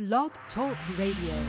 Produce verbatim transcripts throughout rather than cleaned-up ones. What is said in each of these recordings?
Blog Talk Radio.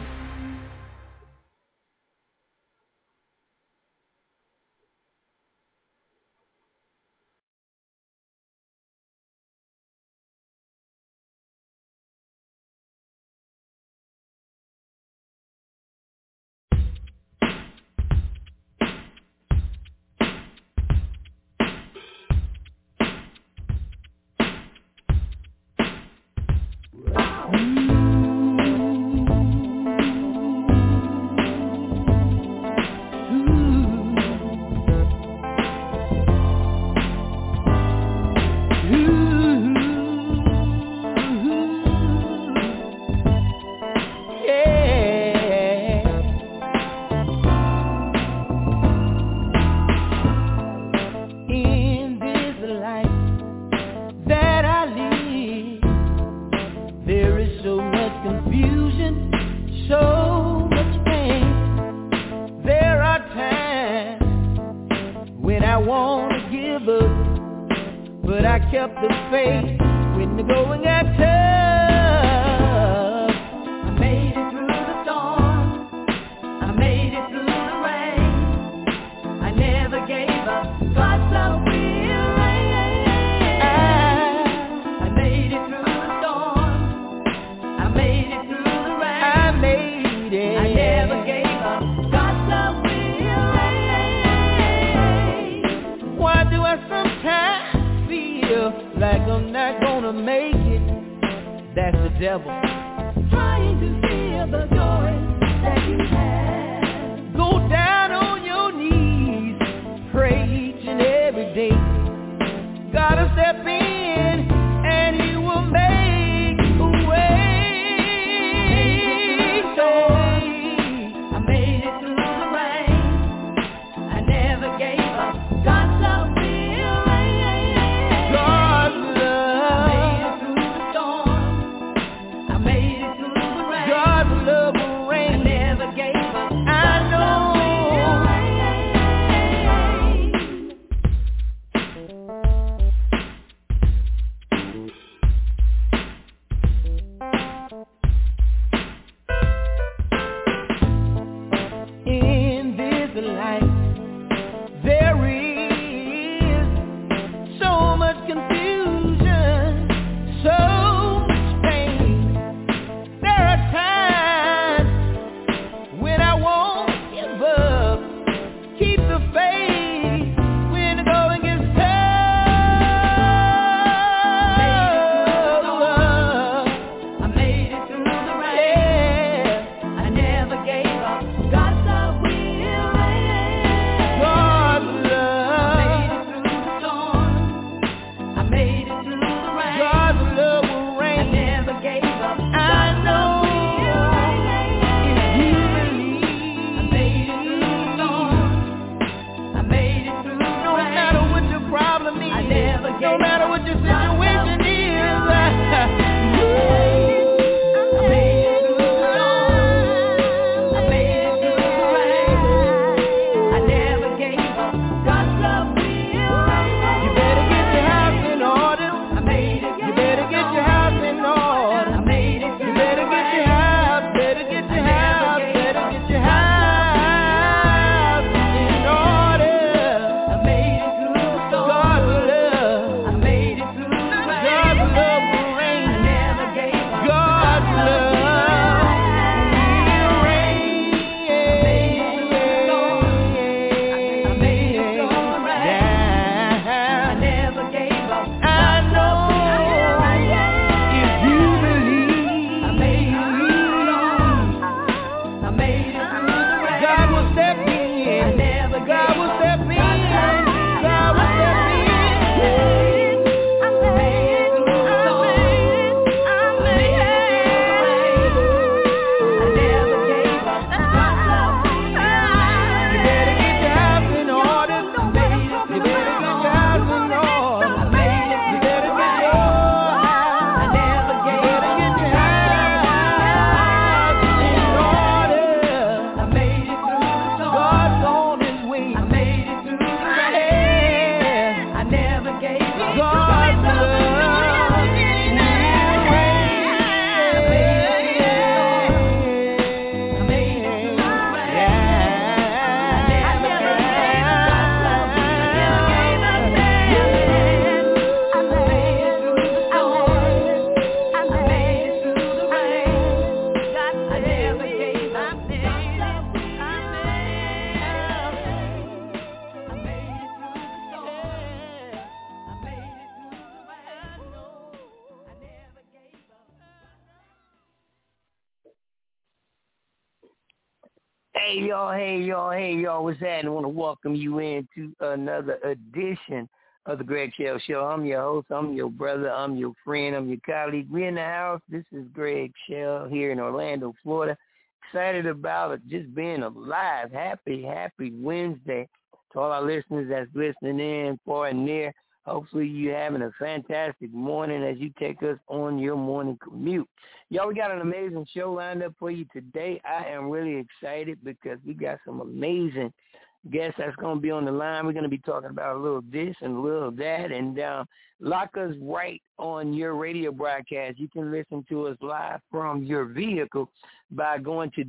Hey, y'all, hey, y'all, hey, y'all, what's that? I want to welcome you into another edition of the Greg Shell Show. I'm your host. I'm your brother. I'm your friend. I'm your colleague. We in the house. This is Greg Shell here in Orlando, Florida. Excited about it, just being alive. Happy, happy Wednesday to all our listeners that's listening in far and near. Hopefully you're having a fantastic morning as you take us on your morning commute. Y'all, we got an amazing show lined up for you today. I am really excited because we got some amazing guests that's going to be on the line. We're going to be talking about a little this and a little that, and um, lock us right on your radio broadcast. You can listen to us live from your vehicle by going to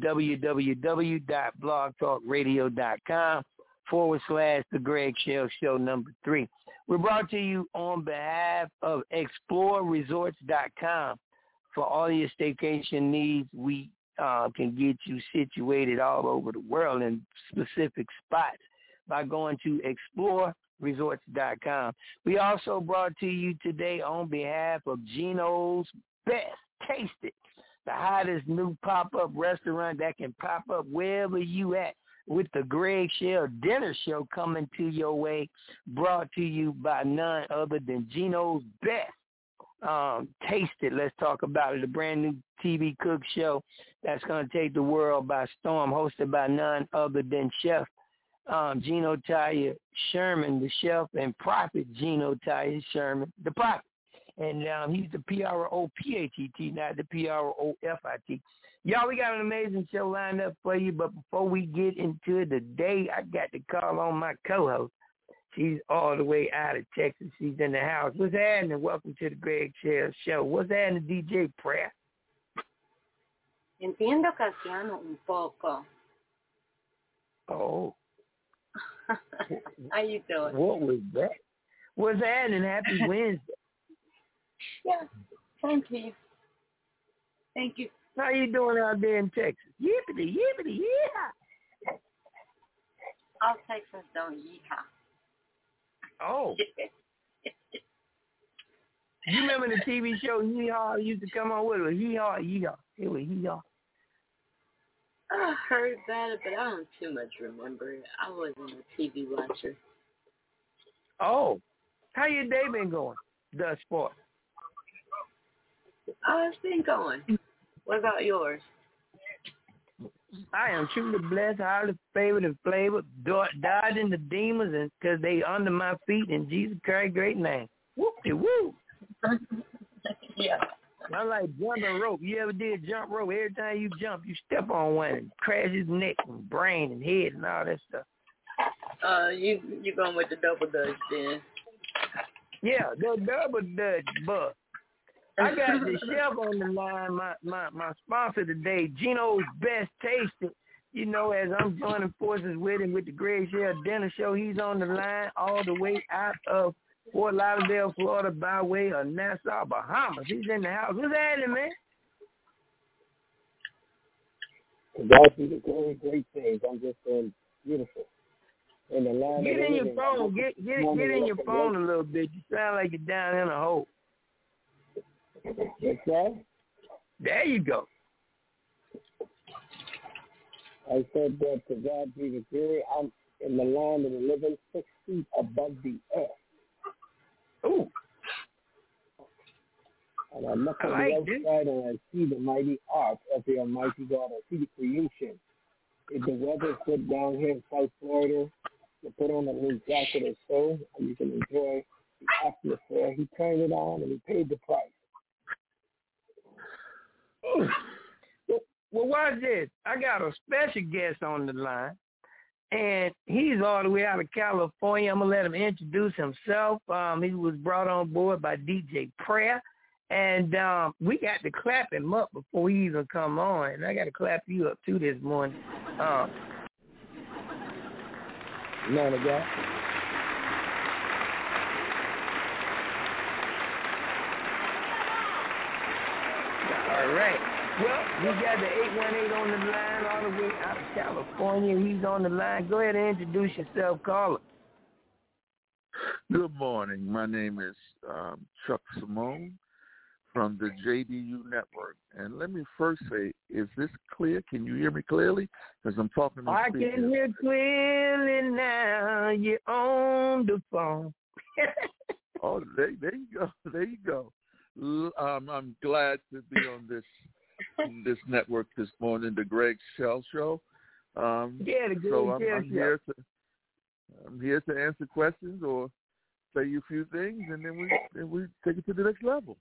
www.blogtalkradio.com forward slash the Greg Shell Show number three. We're brought to you on behalf of explore resorts dot com. For all your staycation needs, we uh, can get you situated all over the world in specific spots by going to explore resorts dot com. We also brought to you today on behalf of Gino's Best Tasted, the hottest new pop-up restaurant that can pop up wherever you at, with the Greg Shell Dinner Show coming to your way, brought to you by none other than Gino's Best um, Tasted. Let's talk about it. A brand new T V cook show that's going to take the world by storm, hosted by none other than Chef um, Gino Taya Sherman, the chef, and Prophet Gino Taya Sherman, the prophet. And um, he's the P R O P H E T, not the P R O F I T. Y'all, we got an amazing show lined up for you, but before we get into it today, I got to call on my co-host. She's all the way out of Texas. She's in the house. What's happening? Welcome to the Greg Shell Show. What's happening, D J Prayer? Entiendo Casiano un poco. Oh. How you doing? What was that? What's happening? Happy Wednesday. Yeah, thank you. Thank you. How you doing out there in Texas? Yippity, yippity, yeah. All Texans don't yeehaw. Oh. You remember the T V show Yeehaw used to come on with it? Yeehaw, yeehaw. It was yeehaw. I heard about it, but I don't too much remember it. I wasn't a T V watcher. Oh. How your day been going thus far? Oh, it's been going. What about yours? I am truly blessed, highly favored and flavored, dodging the demons, and because they under my feet in Jesus Christ's great name. Whoop-de-woo. Yeah. I like jumping rope. You ever did jump rope? Every time you jump, you step on one and crash his neck and brain and head and all that stuff. Uh, you you going with the double dutch then? Yeah, the double dutch, but I got the chef on the line, my, my, my sponsor today, Gino's Best Tasted. You know, as I'm joining forces with him with the Greg Shell Dinner Show, he's on the line all the way out of Fort Lauderdale, Florida, by way of Nassau, Bahamas. He's in the house. What's happening, man? God be the great, great things. I'm just saying, beautiful. In the line get in your phone. Get get get in your phone a little bit. You sound like you're down in a hole. What's that? There you go. I said that to God be the glory. I'm in the land of the living, six feet above the earth. Ooh. And I look I at like the outside and I see the mighty art of the Almighty God. I see the creation. If the weather's good down here in South Florida, you put on a little jacket or so, and you can enjoy the atmosphere. He turned it on and he paid the price. Ooh. Well, well, watch this. I got a special guest on the line, and he's all the way out of California. I'm going to let him introduce himself. Um, he was brought on board by D J Prayer, and um, we got to clap him up before he even come on, and I got to clap you up, too, this morning. Um, man of God. All right. Well, we got the eight one eight on the line all the way out of California. He's on the line. Go ahead and introduce yourself, caller. Good morning. My name is um, Chuck Simone from the J D U Network. And let me first say, is this clear? Can you hear me clearly? Because I'm talking to I speakers. can hear clearly now. You're on the phone. Oh, there, there you go. There you go. Um, I'm glad to be on this this network this morning, the Greg Shell Show. Um, yeah, the Greg so I'm, Shell I'm Show. here to I'm here to answer questions or say a few things, and then we then we take it to the next level.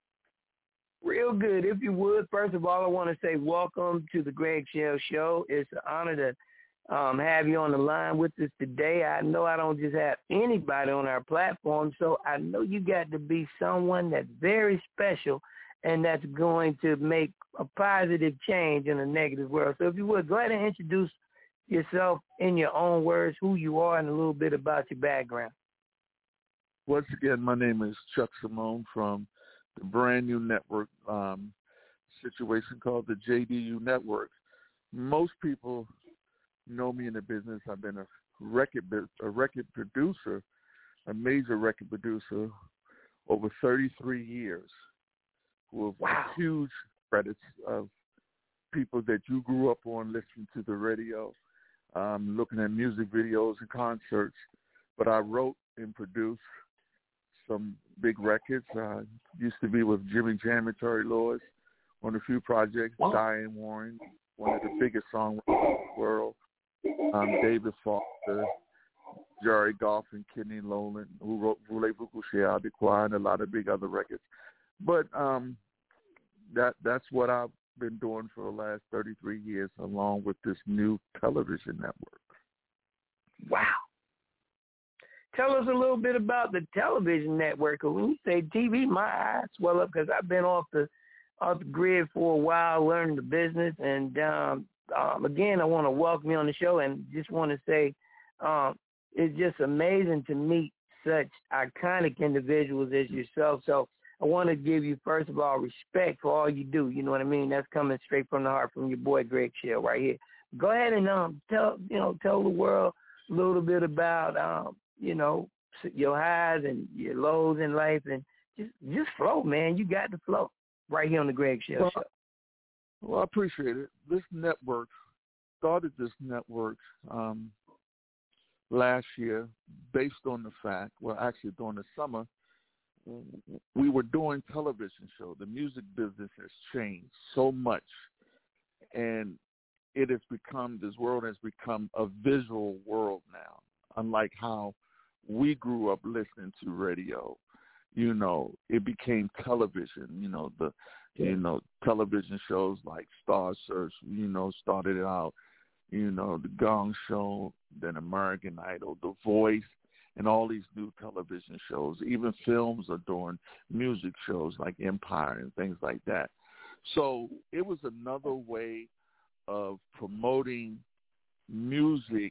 Real good. If you would, first of all, I want to say welcome to the Greg Shell Show. It's an honor to um, have you on the line with us today. I know I don't just have anybody on our platform, so I know you got to be someone that's very special and that's going to make a positive change in a negative world. So if you would, go ahead and introduce yourself in your own words, who you are, and a little bit about your background. Once again, my name is Chuck Simone from the brand new network um, situation called the J D U Network. Most people know me in the business. I've been a record a record producer, a major record producer, over thirty-three years. With wow. huge credits of people that you grew up on listening to the radio, um, looking at music videos and concerts. But I wrote and produced some big records. Uh, used to be with Jimmy Jam and Terry Lewis on a few projects. Wow. Diane Warren, one of the biggest songwriters in the world. Um, David Foster, Jerry Goff, and Kenny Lolan, who wrote Voulez-Vous Coucher à Quoi and a lot of big other records. But um, that that's what I've been doing for the last thirty-three years, along with this new television network. Wow. Tell us a little bit about the television network. When you say T V, my eyes swell up because I've been off the off the grid for a while, learning the business. And um, um, again, I want to welcome you on the show and just want to say um, it's just amazing to meet such iconic individuals as yourself. So I want to give you, first of all, respect for all you do. You know what I mean? That's coming straight from the heart from your boy, Greg Shell, right here. Go ahead and um, tell, you know, tell the world a little bit about, um, you know, your highs and your lows in life, and just just flow, man. You got to flow right here on the Greg Shell well, Show. Well, I appreciate it. This network, started this network um, last year based on the fact, well, actually during the summer, we were doing television shows. The music business has changed so much, and it has become, this world has become a visual world now, unlike how we grew up listening to radio. You know, it became television, you know, the, yeah. you know, television shows like Star Search, you know, started out, you know, The Gong Show, then American Idol, The Voice, and all these new television shows. Even films are doing music shows like Empire and things like that. So it was another way of promoting music,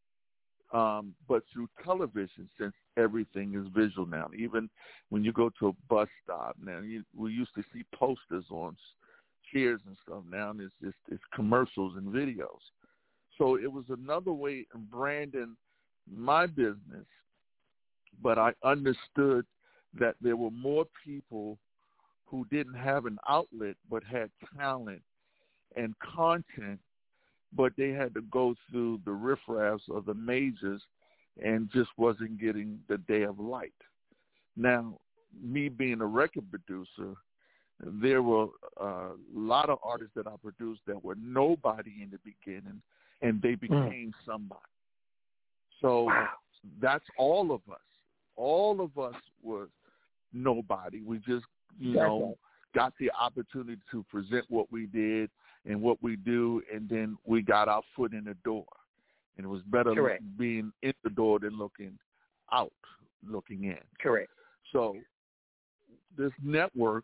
um, but through television, since everything is visual now. Even when you go to a bus stop now, you, we used to see posters on chairs and stuff. Now it's just it's commercials and videos. So it was another way of branding my business, but I understood that there were more people who didn't have an outlet but had talent and content, but they had to go through the riffraffs of the majors and just wasn't getting the day of light. Now, me being a record producer, there were a lot of artists that I produced that were nobody in the beginning, and they became mm. somebody. So wow. That's all of us. All of us was nobody. We just, you that's know, right. got the opportunity to present what we did and what we do, and then we got our foot in the door. And it was better Correct. being in the door than looking out, looking in. Correct. So this network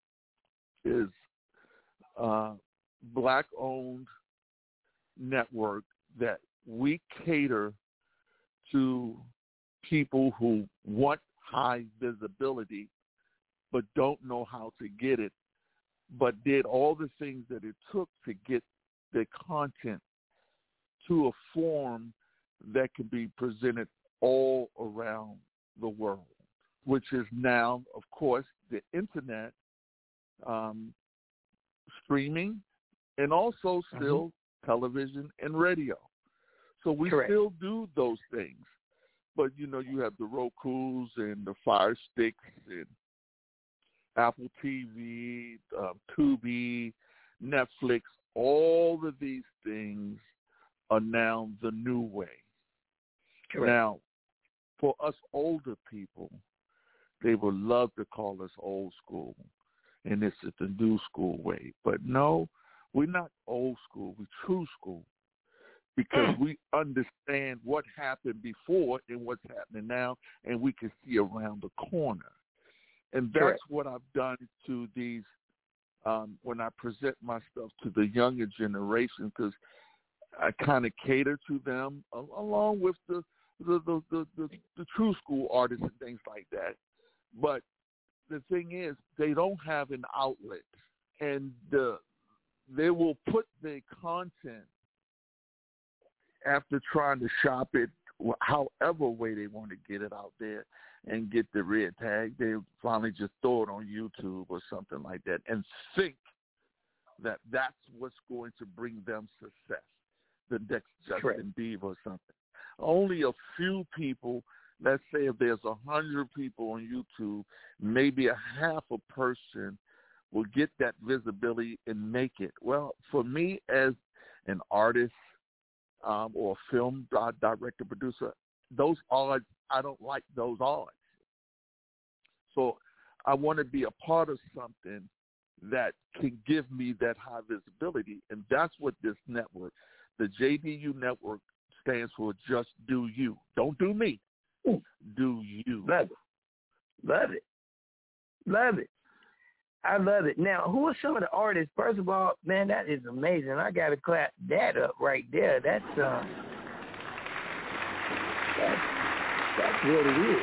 is a black-owned network that we cater to people who want high visibility but don't know how to get it, but did all the things that it took to get the content to a form that can be presented all around the world, which is now, of course, the internet um, streaming, and also still mm-hmm. television and radio. So we Correct. still do those things. But, you know, you have the Rokus and the Fire Sticks and Apple T V, um, Tubi, Netflix. All of these things are now the new way. Correct. Now, for us older people, they would love to call us old school, and this is the new school way. But no, we're not old school. We're true school because we understand what happened before and what's happening now, and we can see around the corner. And that's Correct. what I've done to these um, when I present my stuff to the younger generation, because I kind of cater to them along with the the, the, the, the the true school artists and things like that. But the thing is, they don't have an outlet, and the, they will put their content after trying to shop it however way they want to get it out there and get the red tag. They finally just throw it on YouTube or something like that and think that that's what's going to bring them success, the next Justin Correct. Bieber or something. Only a few people, let's say if there's a hundred people on YouTube, maybe a half a person will get that visibility and make it. Well, for me as an artist um, or a film director, producer, those odds, I don't like those odds. So I want to be a part of something that can give me that high visibility, and that's what this network, the J D U network, stands for. Just do you. Don't do me. Do you. Love it. Love it. Love it. I love it. Now, who are some of the artists? First of all, man, that is amazing. I got to clap that up right there. That's, uh, that's, that's what it is.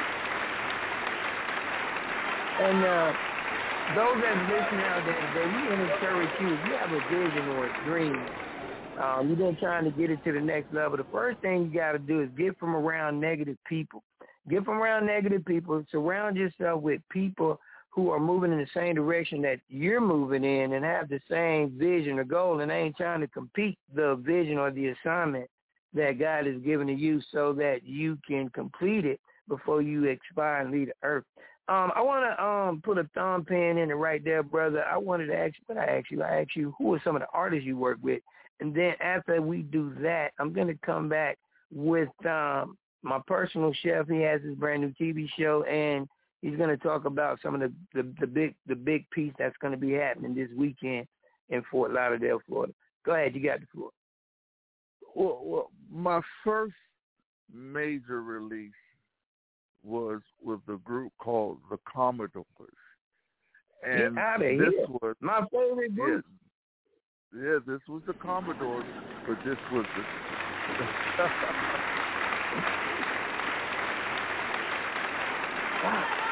And uh, those that listen out there today, we want to encourage you. If you have a vision or a dream, um, you've been trying to get it to the next level, the first thing you got to do is get from around negative people. Get from around negative people. Surround yourself with people who are moving in the same direction that you're moving in and have the same vision or goal, and ain't trying to compete the vision or the assignment that God has given to you so that you can complete it before you expire and leave the earth. Um, I want to um, put a thumb pin in it right there, brother. I wanted to ask you, what I asked you, I asked you, who are some of the artists you work with? And then after we do that, I'm going to come back with um, my personal chef. He has his brand new T V show, and he's going to talk about some of the, the, the big the big piece that's going to be happening this weekend in Fort Lauderdale, Florida. Go ahead, you got the floor. Well, well my first major release was with a group called the Commodores. And Get out of this here. was My favorite group. Yeah, yeah, this was the Commodores, but this was the wow.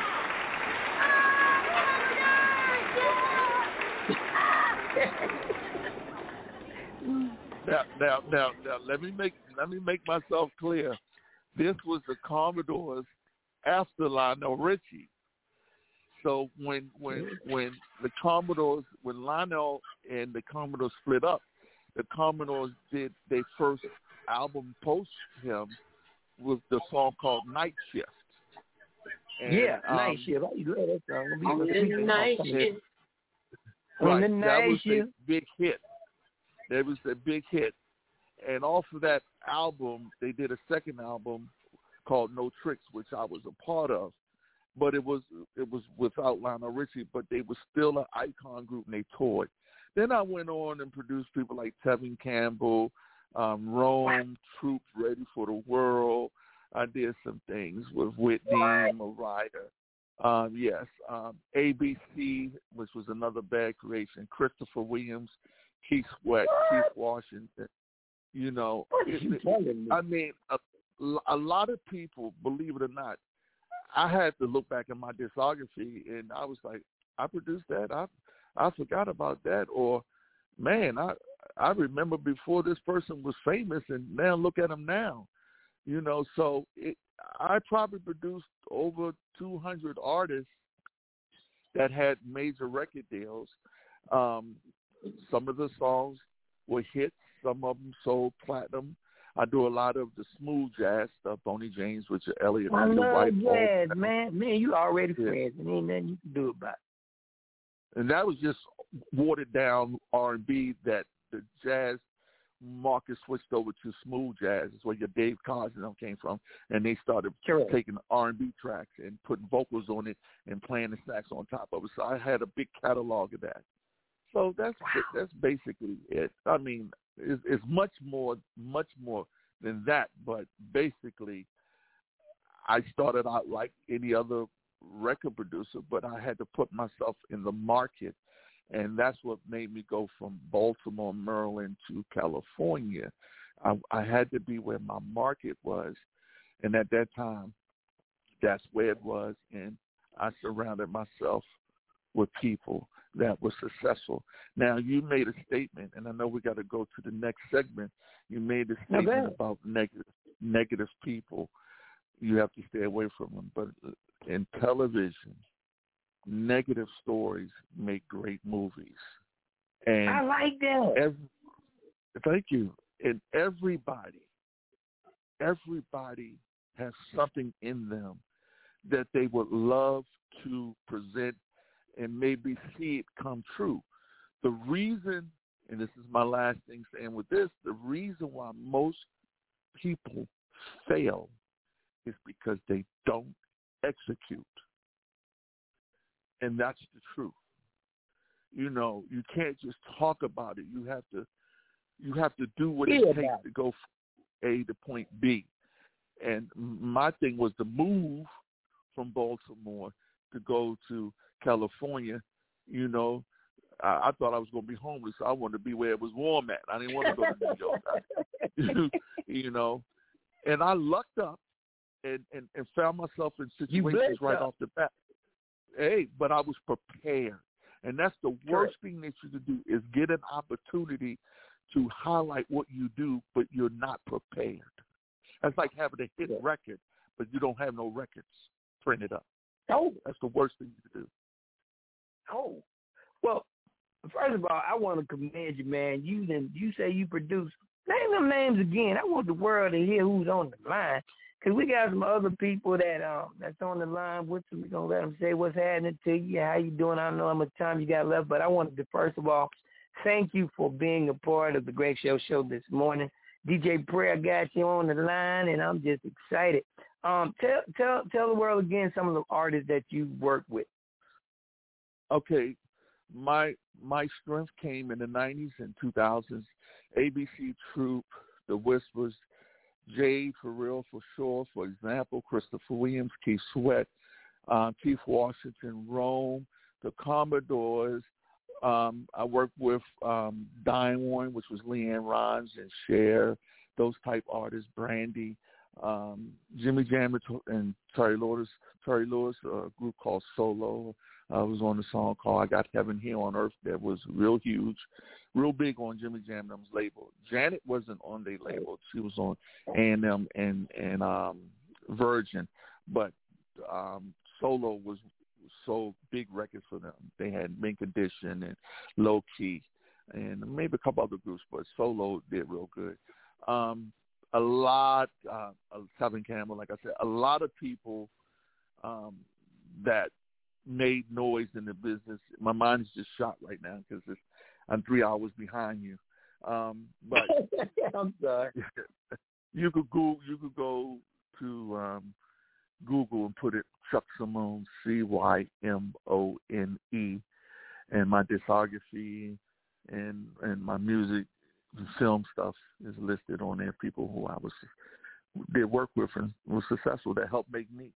Now, now, now, now, let me make let me make myself clear. This was the Commodores after Lionel Richie. So when when when the Commodores, when Lionel and the Commodores split up, the Commodores did their first album post him with the song called Night Shift. And, yeah, um, Night Shift. I love that song. On the Night Shift. On the Right, Night that was Shift. a big hit. That was a big hit. And off of that album, they did a second album called No Tricks, which I was a part of. But it was it was without Lionel Richie, but they were still an icon group, and they toured. Then I went on and produced people like Tevin Campbell, um, Rome, Troop, Ready for the World. I did some things with Whitney, Mariah. Um, yes, um, A B C, which was another bad creation. Christopher Williams, Keith Sweat, Keith Washington. You know, What are you telling me? I mean, a, a lot of people, believe it or not, I had to look back at my discography, and I was like, I produced that. I I forgot about that. Or, man, I I remember before this person was famous, and now look at him now. You know, so it, I probably produced over two hundred artists that had major record deals. Um, some of the songs were hits. Some of them sold platinum. I do a lot of the smooth jazz stuff, Boney James, Richard Elliott, I Peter love White, jazz, Paul. man. Man, you already Yeah. friends, and ain't nothing you can do about it. And that was just watered down R and B that the jazz market switched over to smooth jazz. It's where your Dave Coz and them came from, and they started Correct. taking R and B tracks and putting vocals on it and playing the sax on top of it. So I had a big catalog of that. So that's Wow. that's basically it. I mean, it's, it's much more, much more than that. But basically, I started out like any other record producer, but I had to put myself in the market. And that's what made me go from Baltimore, Maryland to California. I, I had to be where my market was. And at that time, that's where it was. And I surrounded myself with people that were successful. Now, you made a statement, and I know we got to go to the next segment. You made a statement Okay. about negative, negative people. You have to stay away from them. But in television, negative stories make great movies. And I like that. every, thank you. And everybody, everybody has something in them that they would love to present and maybe see it come true. The reason, and this is my last thing saying with this, the reason why most people fail is because they don't execute. And that's the truth. You know, you can't just talk about it. You have to you have to do what it Yeah, takes man. to go from A to point B. And my thing was to move from Baltimore to go to California. You know, I, I thought I was going to be homeless. So I wanted to be where it was warm at. I didn't want to go to New York. you know, and I lucked up and, and, and found myself in situations right up. off the bat. Hey, but I was prepared. And that's the worst thing that you could do is get an opportunity to highlight what you do, but you're not prepared. That's like having a hit record, but you don't have no records printed up. Oh. That's the worst thing you could do. Oh. Well, first of all, I want to commend you, man. You didn't, you say you produce. Name them names again. I want the world to hear who's on the line. Because we got some other people that um that's on the line with them. We're going to let them say what's happening to you, how you doing. I don't know how much time you got left, but I wanted to, first of all, thank you for being a part of the Greg Show show this morning. D J Prayer got you on the line, and I'm just excited. Um, Tell tell tell the world again some of the artists that you work with. Okay. My my strength came in the nineties and two thousands. A B C Troop, The Whispers, Jade for Real for Sure, for example, Christopher Williams, Keith Sweat, uh, Keith Washington, Rome, the Commodores. Um, I worked with um, Diane Warren, which was Leanne Rhymes and Cher, those type artists, Brandy, um, Jimmy Jam and Terry Lewis, Terry Lewis, a group called Solo. I was on a song called I Got Heaven Here on Earth that was real huge, real big on Jimmy Jam and them's label. Janet wasn't on their label. She was on A and M and, and um, Virgin. But um, Solo was so big records for them. They had Mint Condition and Low Key and maybe a couple other groups, but Solo did real good. Um, a lot, uh, Kevin Campbell, like I said, a lot of people um, that made noise in the business. My mind is just shot right now because I'm three hours behind you. Um, but I'm sorry. You could go. You could go to um, Google and put it Chuck Simone, C Y M O N E, and my discography and and my music and film stuff is listed on there. People who I was did work with and was successful that helped make me.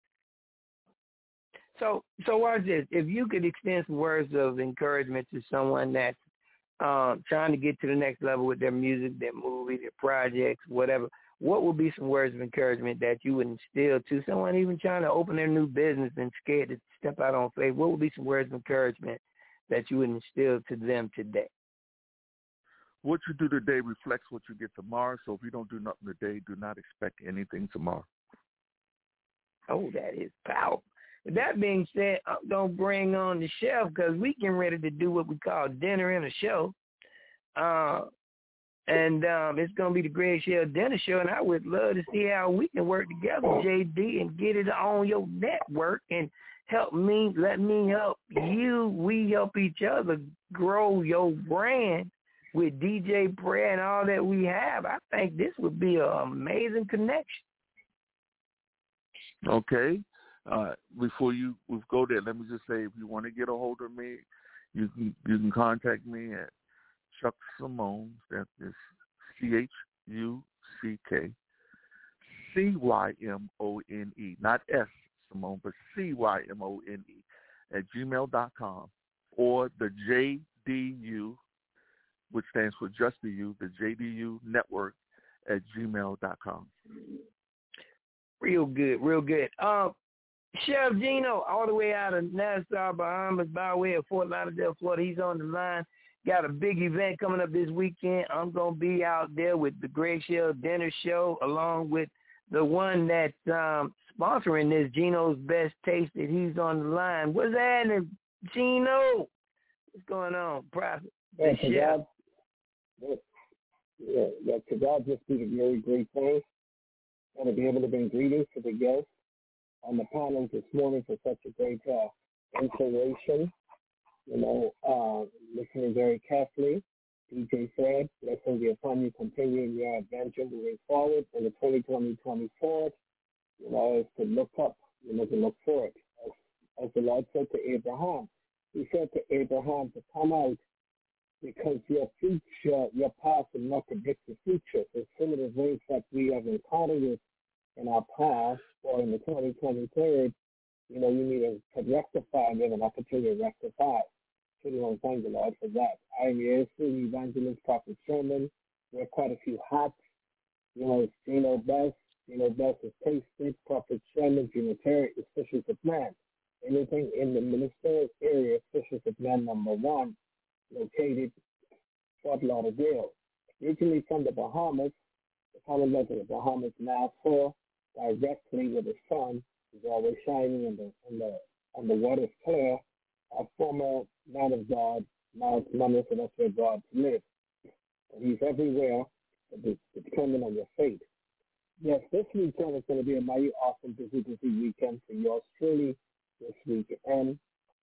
So, so watch this. If you could extend some words of encouragement to someone that's um, trying to get to the next level with their music, their movie, their projects, whatever, what would be some words of encouragement that you would instill to someone even trying to open their new business and scared to step out on faith? What would be some words of encouragement that you would instill to them today? What you do today reflects what you get tomorrow. So if you don't do nothing today, do not expect anything tomorrow. Oh, that is powerful. With that being said, I'm going to bring on the chef because we getting ready to do what we call dinner and a show. Uh, and um, it's going to be the Greg Shell Dinner Show, and I would love to see how we can work together, J D, and get it on your network and help me, let me help you. We help each other grow your brand with D J Prayer and all that we have. I think this would be an amazing connection. Okay. Uh, before you go there, let me just say, if you want to get a hold of me, you can you can contact me at Chuck Simone. That is C H U C K C Y M O N E, not S Simone, but C Y M O N E at gmail dot com, or the J D U, which stands for Just the U, the J D U Network at gmail dot com. Real good, real good. Um, Chef Gino, all the way out of Nassau, Bahamas, by way of Fort Lauderdale, Florida. He's on the line. Got a big event coming up this weekend. I'm going to be out there with the Greg Shell Dinner Show, along with the one that's um, sponsoring this, Gino's Best Taste, that he's on the line. What's happening, Gino? What's going on, Prophet? Yeah, to God, yeah, yeah, to God just be the very great thing, and to be able to bring greetings to the guests on the panel this morning for such a great uh, inspiration. You know, uh, listening very carefully. D J Fred, blessing be upon you, continuing your adventure moving forward in the twenty twenty twenty-four. You know, is to look up, you know, to look forward. As, as the Lord said to Abraham, he said to Abraham to come out because your future, your past will not predict the future. So some of the things that we have encountered with in our past or in the twenty twenty-third, you know, you need to rectify and give an opportunity to rectify. So we want to thank the Lord for that. I am your student evangelist, Prophet Sherman. Wear quite a few hats. You know, it's Gino Best. Gino Best is Tasted. Prophet Sherman, Gino Terry is Fishers of Man. Anything in the ministerial area, Fishers of Man number one, located Fort Lauderdale. Originally from the Bahamas, the Commonwealth of the Bahamas, Nassau, directly where the sun is always shining and the and the and the water is clear. A former man of God, now it's Monday, so that's where God lives. And he's everywhere, but it's dependent on your faith. Yes, this weekend is going to be a mighty awesome, busy, busy weekend for yours truly this weekend.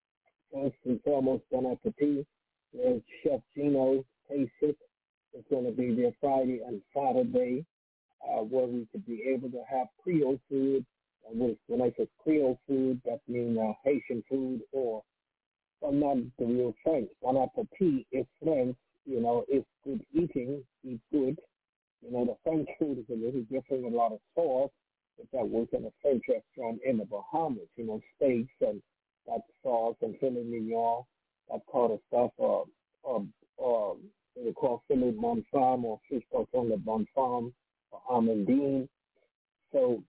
First and foremost, Bon Appetit. There's Chef Gino's Taste It. It's going to be there Friday and Saturday, uh, where we could be able to have Creole food. And when I say Creole food, that means uh, Haitian food, or well, not the real French. Bon Appetit is French, you know, it's good eating, eat good. You know, the French food is a little different, a lot of sauce, but that works in a French restaurant in the Bahamas, you know, steaks and that sauce and filet mignon, that kind of stuff, or, or, or what they call filet bon femme or fish coton de bon femme or amandine. So,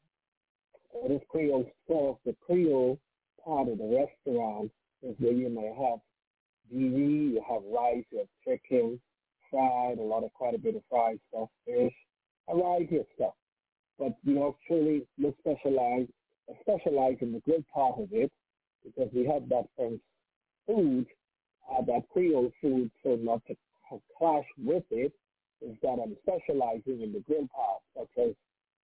uh, this Creole sauce, the Creole part of the restaurant is where you may have G V, you have rice, you have chicken, fried, a lot of quite a bit of fried stuff, fish, a variety of stuff. But you know, truly, we specialize, specialize in the good part of it because we have that French food, uh, that Creole food, so not to clash with it, is that I'm specializing in the good part, such as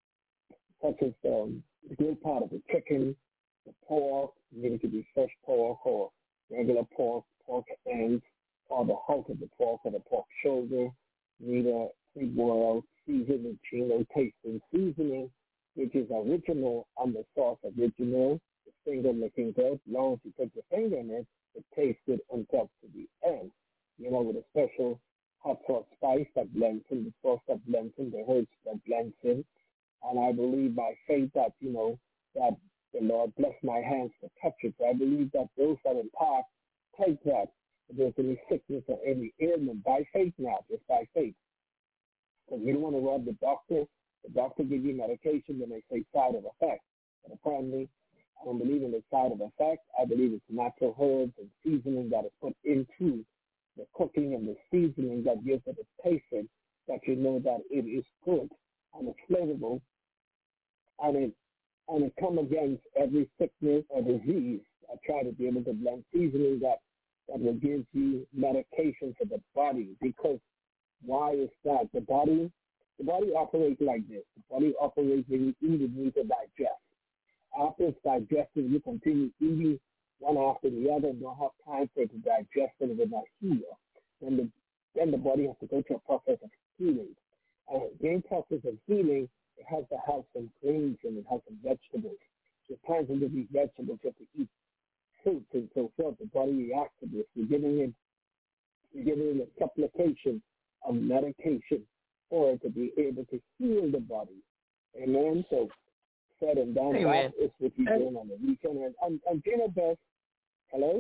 such as um, the good part of the chicken, the pork, maybe it could be fresh pork or regular pork, pork ends, or the hulk of the pork or the pork shoulder, need a pre-boiled seasoned Chino tasting seasoning, which is original on the sauce original, the finger looking good. As long as you put your finger in it, it tastes good until to the end. You know, with a special hot sauce spice that blends in, the sauce that blends in, the herbs that blends in. And I believe by faith that, you know, that the Lord bless my hands to touch it. So I believe that those that impart take that. If there's any sickness or any ailment, by faith now, just by faith. Because you don't want to rob the doctor. The doctor gives you medication, then they say side of effect. But apparently, I don't believe in the side of effect. I believe it's natural herbs and seasoning that is put into the cooking and the seasoning that gives it a taste that you know that it is good and it's flavorful and it and it come against every sickness or disease. I try to be able to blend seasoning that, that will give you medication for the body, because why is that? The body, the body operates like this. The body operates when you eat, it needs to digest. After it's digested, you continue eating one after the other, don't have time for it to digest, and it will not heal. Then the, then the body has to go through a process of healing. And during the process of healing, it has to have some greens and it has some vegetables. So plants and these vegetables have to eat fruits and so forth. The body reacts to this. You're giving it, you're giving it a supplication of medication for it to be able to heal the body. Amen. So said and done. Amen. That is what you're doing on the weekend. And, and, and Gina Beth, hello?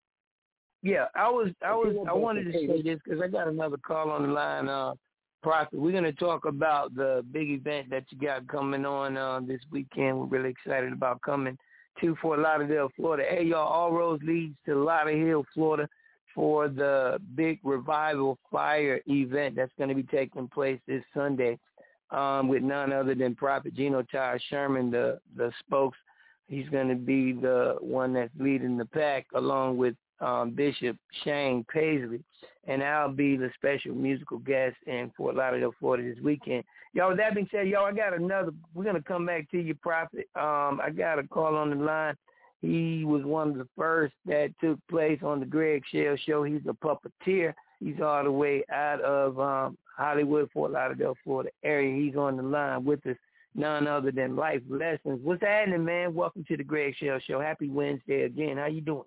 Yeah, I was, I was, Gina I wanted to say this because I got another call on the line. Uh, Prophet, we're going to talk about the big event that you got coming on uh, this weekend. We're really excited about coming to Fort Lauderdale, Florida. Hey, y'all, all roads leads to Lauderhill, Florida, for the big Revival Fire event that's going to be taking place this Sunday um, with none other than Prophet Gino Ty Sherman, the, the spokes. He's going to be the one that's leading the pack along with um, Bishop Shane Paisley. And I'll be the special musical guest in Fort Lauderdale, Florida this weekend. Y'all, with that being said, y'all, I got another, we're going to come back to you, Prophet. Um, I got a call on the line. He was one of the first that took place on the Greg Shell Show. He's a puppeteer. He's all the way out of um, Hollywood, Fort Lauderdale, Florida area. He's on the line with us, none other than Life Lessons. What's happening, man? Welcome to the Greg Shell Show. Happy Wednesday again. How you doing?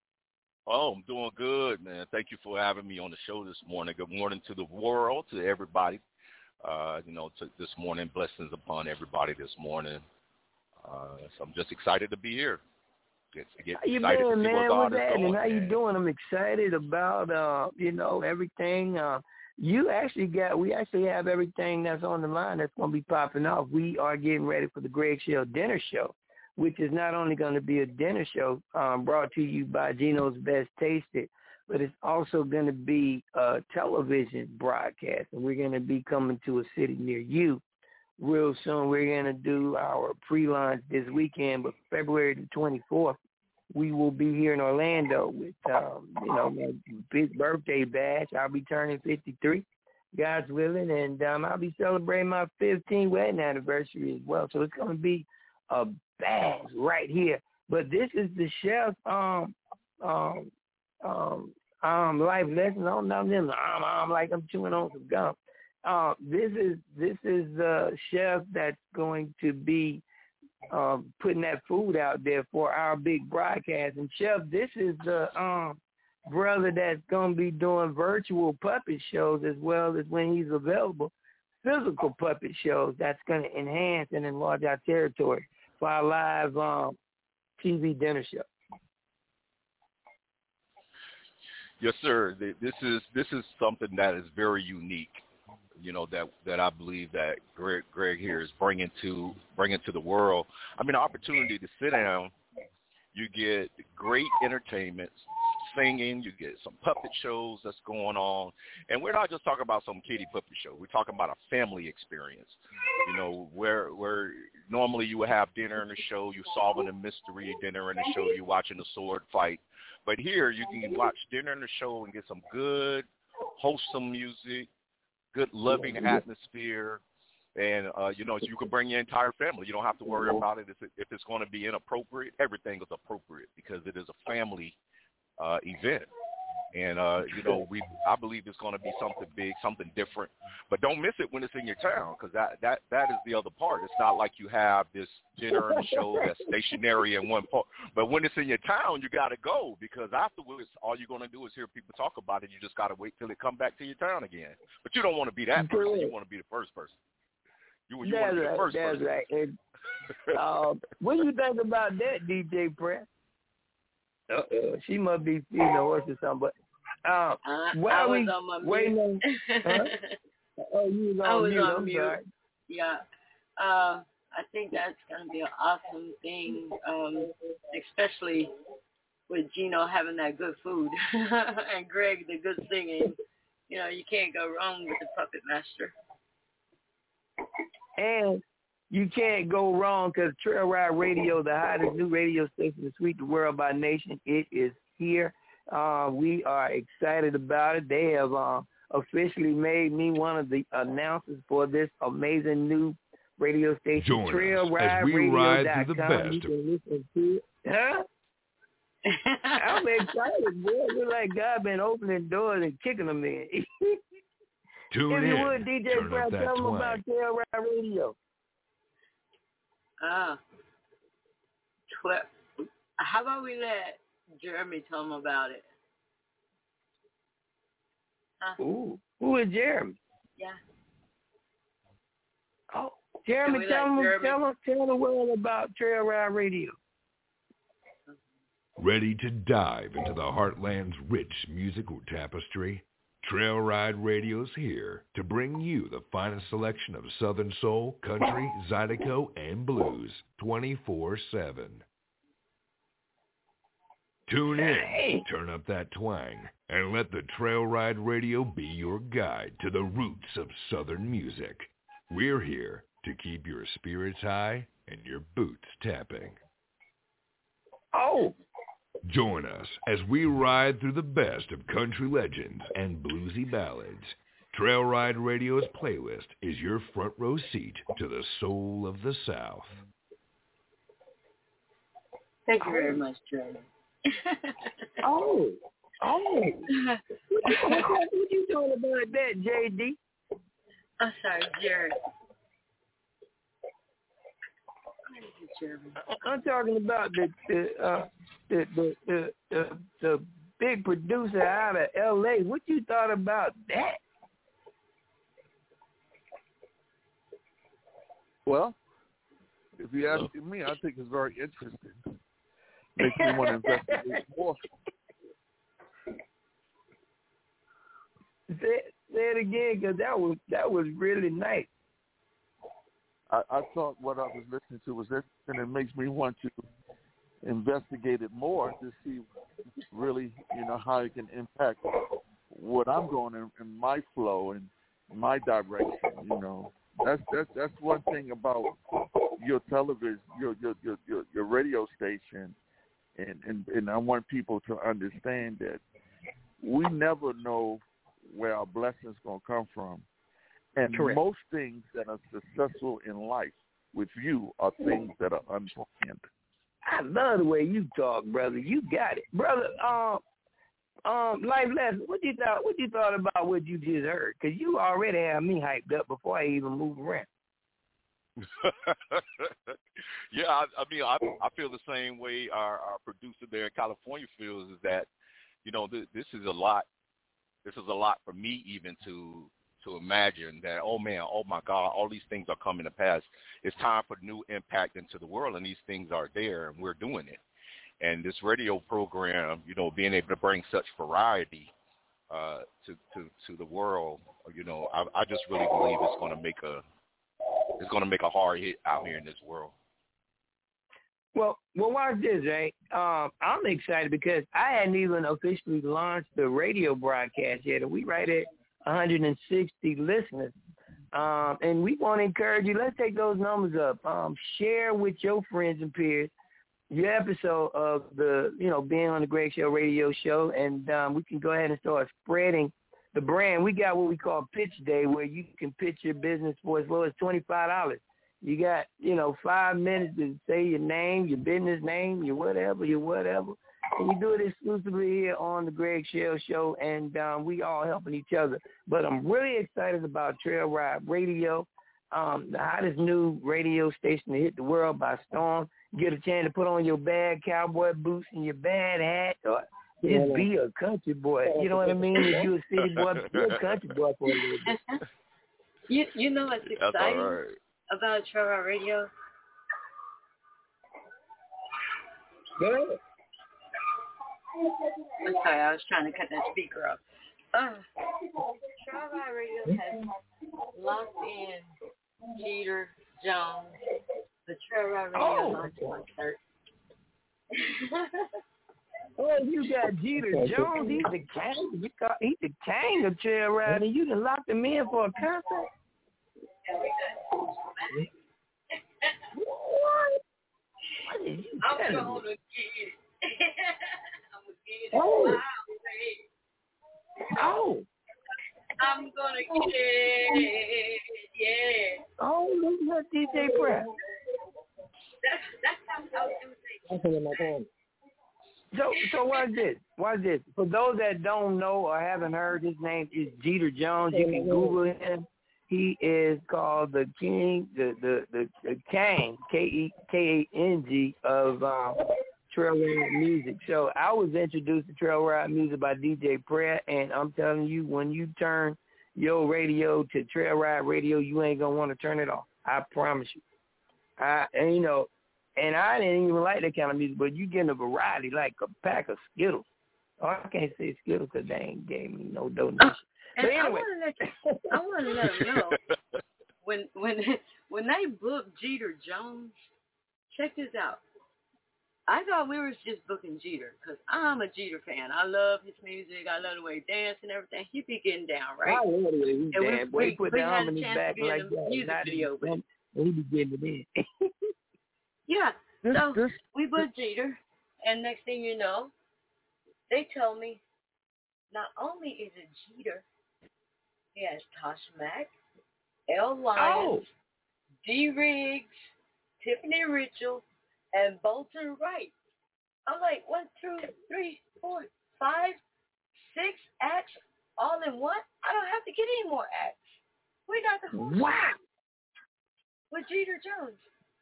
Oh, I'm doing good, man. Thank you for having me on the show this morning. Good morning to the world, to everybody. Uh, you know, to this morning, blessings upon everybody this morning. Uh, so I'm just excited to be here. Get, get How you excited been, to see man? where God What's is happening? going, How you man. doing? I'm excited about, uh, you know, everything. Uh, you actually got, we actually have everything that's on the line that's going to be popping off. We are getting ready for the Greg Shell Dinner Show, which is not only going to be a dinner show um, brought to you by Gino's Best Tasted, but it's also going to be a television broadcast, and we're going to be coming to a city near you real soon. We're going to do our pre-launch this weekend, but February the twenty-fourth, we will be here in Orlando with, um, you know, my big birthday bash. I'll be turning fifty-three, God's willing, and um, I'll be celebrating my fifteenth wedding anniversary as well. So it's going to be a bash right here. But this is the chef um um um um Life Lessons. I don't know them. I'm, I'm like I'm chewing on some gum. Uh, this is this is the chef that's going to be um, putting that food out there for our big broadcast. And Chef, this is the um, brother that's going to be doing virtual puppet shows as well as when he's available, physical puppet shows that's going to enhance and enlarge our territory for our live um, T V dinner show. Yes, sir. This is this is something that is very unique. You know, that that I believe that Greg, Greg here is bringing to bringing to the world. I mean, the opportunity to sit down, you get great entertainment, singing, you get some puppet shows that's going on, and we're not just talking about some kiddie puppet show. We're talking about a family experience. You know, where where normally you would have dinner in the show, you're solving a mystery, dinner in the show, you're watching a sword fight, but here you can watch dinner in the show and get some good, wholesome music, good loving atmosphere, and uh, you know, you can bring your entire family. You don't have to worry about it if, it, if it's going to be inappropriate. Everything is appropriate because it is a family uh, event, and uh, you know, we I believe it's going to be something big, something different. But don't miss it when it's in your town, because that that that is the other part. It's not like you have this dinner and show that's stationary in one part, but when it's in your town, you got to go, because afterwards, all you're going to do is hear people talk about it. You just got to wait till it come back to your town again. But you don't want to be that person. You want to be the first person. You, you want to be the first that's person. That's right. And, uh, what do you think about that, D J Press? Uh-oh, she must be feeding a horse or something. But uh, uh, while I was we on my waiting on, huh? Oh, you was on I was mute. on I'm mute. sorry. Yeah. Uh, I think that's going to be an awesome thing, um, especially with Gino having that good food and Greg the good singing. You know, you can't go wrong with the Puppet Master. And you can't go wrong because Trail Ride Radio, the hottest new radio station to sweep the world by nation, it is here. Uh, we are excited about it. They have uh, officially made me one of the announcers for this amazing new radio station, Join Trail us Ride as we Radio. ride through the best. You can listen to it. Huh? I'm excited, boy. We're like God been opening doors and kicking them in. Tune if in. you would, D J Turn Press, up that tell them twang. about Trail Ride Radio. Ah. Tw- How about we let Jeremy tell them about it? Huh? Ooh, who is Jeremy? Yeah. Oh, Jeremy, tell them, Jeremy? tell them, tell the world about Trail Ride Radio. Ready to dive into the heartland's rich musical tapestry? Trail Ride Radio's here to bring you the finest selection of Southern soul, country, zydeco, and blues twenty-four seven. Tune in, turn up that twang, and let the Trail Ride Radio be your guide to the roots of Southern music. We're here to keep your spirits high and your boots tapping. Oh! Join us as we ride through the best of country legends and bluesy ballads. Trail Ride Radio's playlist is your front row seat to the soul of the South. Thank you very much, Jeremy. Oh, oh. What you, what you talking about that, J D? I'm sorry, Jerry. Jeremy. I'm talking about the the, uh, the, the, the, the, the big producer out of L A. What you thought about that? Well, if you ask me, I think it's very interesting. Makes me want to investigate more. Say, say it again, because that was that was really nice. I, I thought what I was listening to was interesting, and it makes me want to investigate it more to see really, you know, how it can impact what I'm going in, in my flow and my direction. You know, that's that's that's one thing about your television, your your your your, your radio station, and, and and I want people to understand that we never know where our blessings gonna come from. And Correct. Most things that are successful in life with you are things that are unplanned. I love the way you talk, brother. You got it, brother. Um, um, life lesson. What you thought? What you thought about what you just heard? Because you already had me hyped up before I even moved around. yeah, I, I mean, I I feel the same way our, our producer there in California feels. Is that, you know, th- this is a lot. This is a lot for me even to. to imagine that, oh, man, oh, my God, all these things are coming to pass. It's time for new impact into the world, and these things are there, and we're doing it. And this radio program, you know, being able to bring such variety uh, to, to, to the world, you know, I, I just really believe it's going to make a it's going to make a hard hit out here in this world. Well, well, watch this, right? Um, I'm excited because I hadn't even officially launched the radio broadcast yet, and we right at one hundred sixty listeners. Um, and we want to encourage you, let's take those numbers up. Um, share with your friends and peers your episode of the, you know, being on the Greg Show radio show, and um, we can go ahead and start spreading the brand. We got what we call Pitch Day, where you can pitch your business for as low as twenty-five dollars. You got, you know, five minutes to say your name, your business name, your whatever, your whatever. And you do it exclusively here on the Greg Shell Show, and um, we all helping each other. But I'm really excited about Trail Ride Radio, um, the hottest new radio station to hit the world by storm. Get a chance to put on your bad cowboy boots and your bad hat, or just be a country boy. You know what I mean? If you're a city boy, be a country boy for a little bit. You you know what's That's exciting all right. about Trail Ride Radio? Good. I'm sorry, I was trying to cut that speaker off. Uh, Trail Ride Radio has locked in Jeter Jones. The Trail Ride Radio Oh. launched on third. Oh, you got Jeter Jones. He's the king. You call, he's the king of Trail Ride, and you done locked him in for a concert. You I'm telling gonna me? get it. I'm gonna get it. Oh. Wow, Oh. I'm gonna get it. Yeah. Oh, look at D J Pratt. That's that's how I was gonna say. I'm putting my phone. So, so watch this. Watch this. For those that don't know or haven't heard, his name is Jeter Jones. You can Google him. He is called the King, the the the, the King, K E K A N G of uh, Trail Ride Music. So I was introduced to Trail Ride Music by D J Pratt, and I'm telling you, when you turn your radio to Trail Ride Radio, you ain't gonna want to turn it off. I promise you. I and you know, and I didn't even like that kind of music, but you getting a variety like a pack of Skittles. Oh, I can't say Skittles because they ain't gave me no donation. And But anyway, I want to let them know when when when they booked Jeter Jones. Check this out. I thought we were just booking Jeter because I'm a Jeter fan. I love his music. I love the way he dances and everything. He be getting down, right? I love the way he And dance. Boy, he put we the had arm a in his chance back to be in like the that. music Not video with him. and he be getting it in. Yeah. This, So this, we booked Jeter, and next thing you know, they tell me not only is it Jeter, he has Tosh Mack, L. Lyons, Oh. D. Riggs, Tiffany Richel, and Bolton Wright. I'm like, one, two, three, four, five, six acts all in one? I don't have to get any more acts. We got the whole Wow. show with Jeter Jones.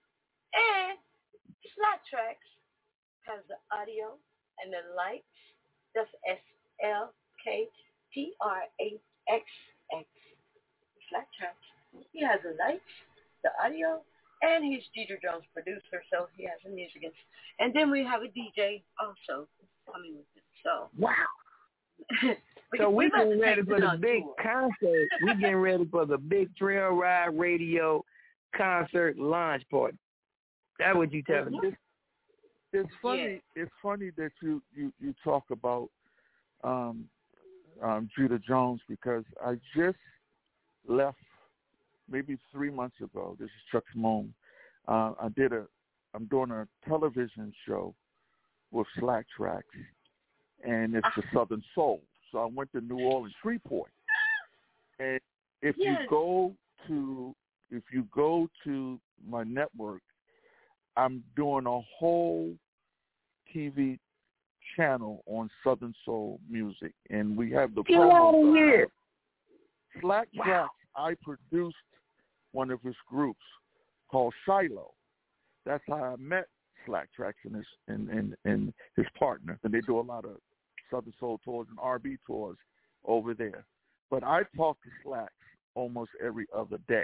And Slack Tracks has the audio and the lights. That's S L K T R A X X. Slack Tracks. He has the lights, the audio, and he's Jeter Jones' producer, so he has the music. And, and then we have a D J also coming with him. So wow. we, So we we about getting to ready take for this the on big tour. concert. We getting ready for the big Trail Ride Radio concert launch party. That's what you telling me. it's, it's funny. Yeah. It's funny that you, you, you talk about um, um, Jeter Jones because I just left maybe three months ago. This is Chuck Simone. Uh, I did a. I'm doing a television show with Slack Tracks, and it's the Southern Soul. So I went to New Orleans, Freeport, and if Yes. you go to if you go to my network, I'm doing a whole T V channel on Southern Soul music, and we have the Get out of here. Slack Wow. Tracks. I produced one of his groups called Shiloh. That's how I met Slack Tracks and his and, and, and his partner, and they do a lot of Southern Soul tours and R and B tours over there. But I talk to Slacks almost every other day.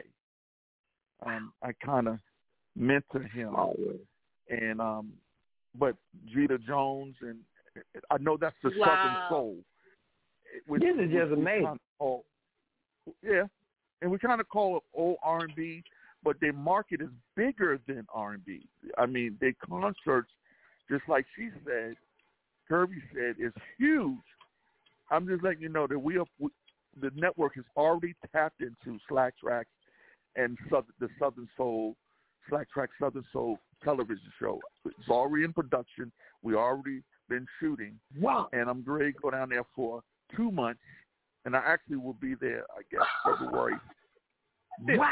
Um, I kind of mentor him, and um, but Jeter Jones, and I know that's the Wow. Southern Soul. Which, This is just which we amazing. kinda call, yeah, and we kind of call it old R and B, but their market is bigger than R and B. I mean, their concerts, just like she said, Kirby said, is huge. I'm just letting you know that we have we, the network has already tapped into Slack Tracks and Southern, the Southern Soul, Slack Tracks Southern Soul television show. It's already in production. We already been shooting. Wow. And I'm ready to go down there for two months, and I actually will be there, I guess, February. Wow.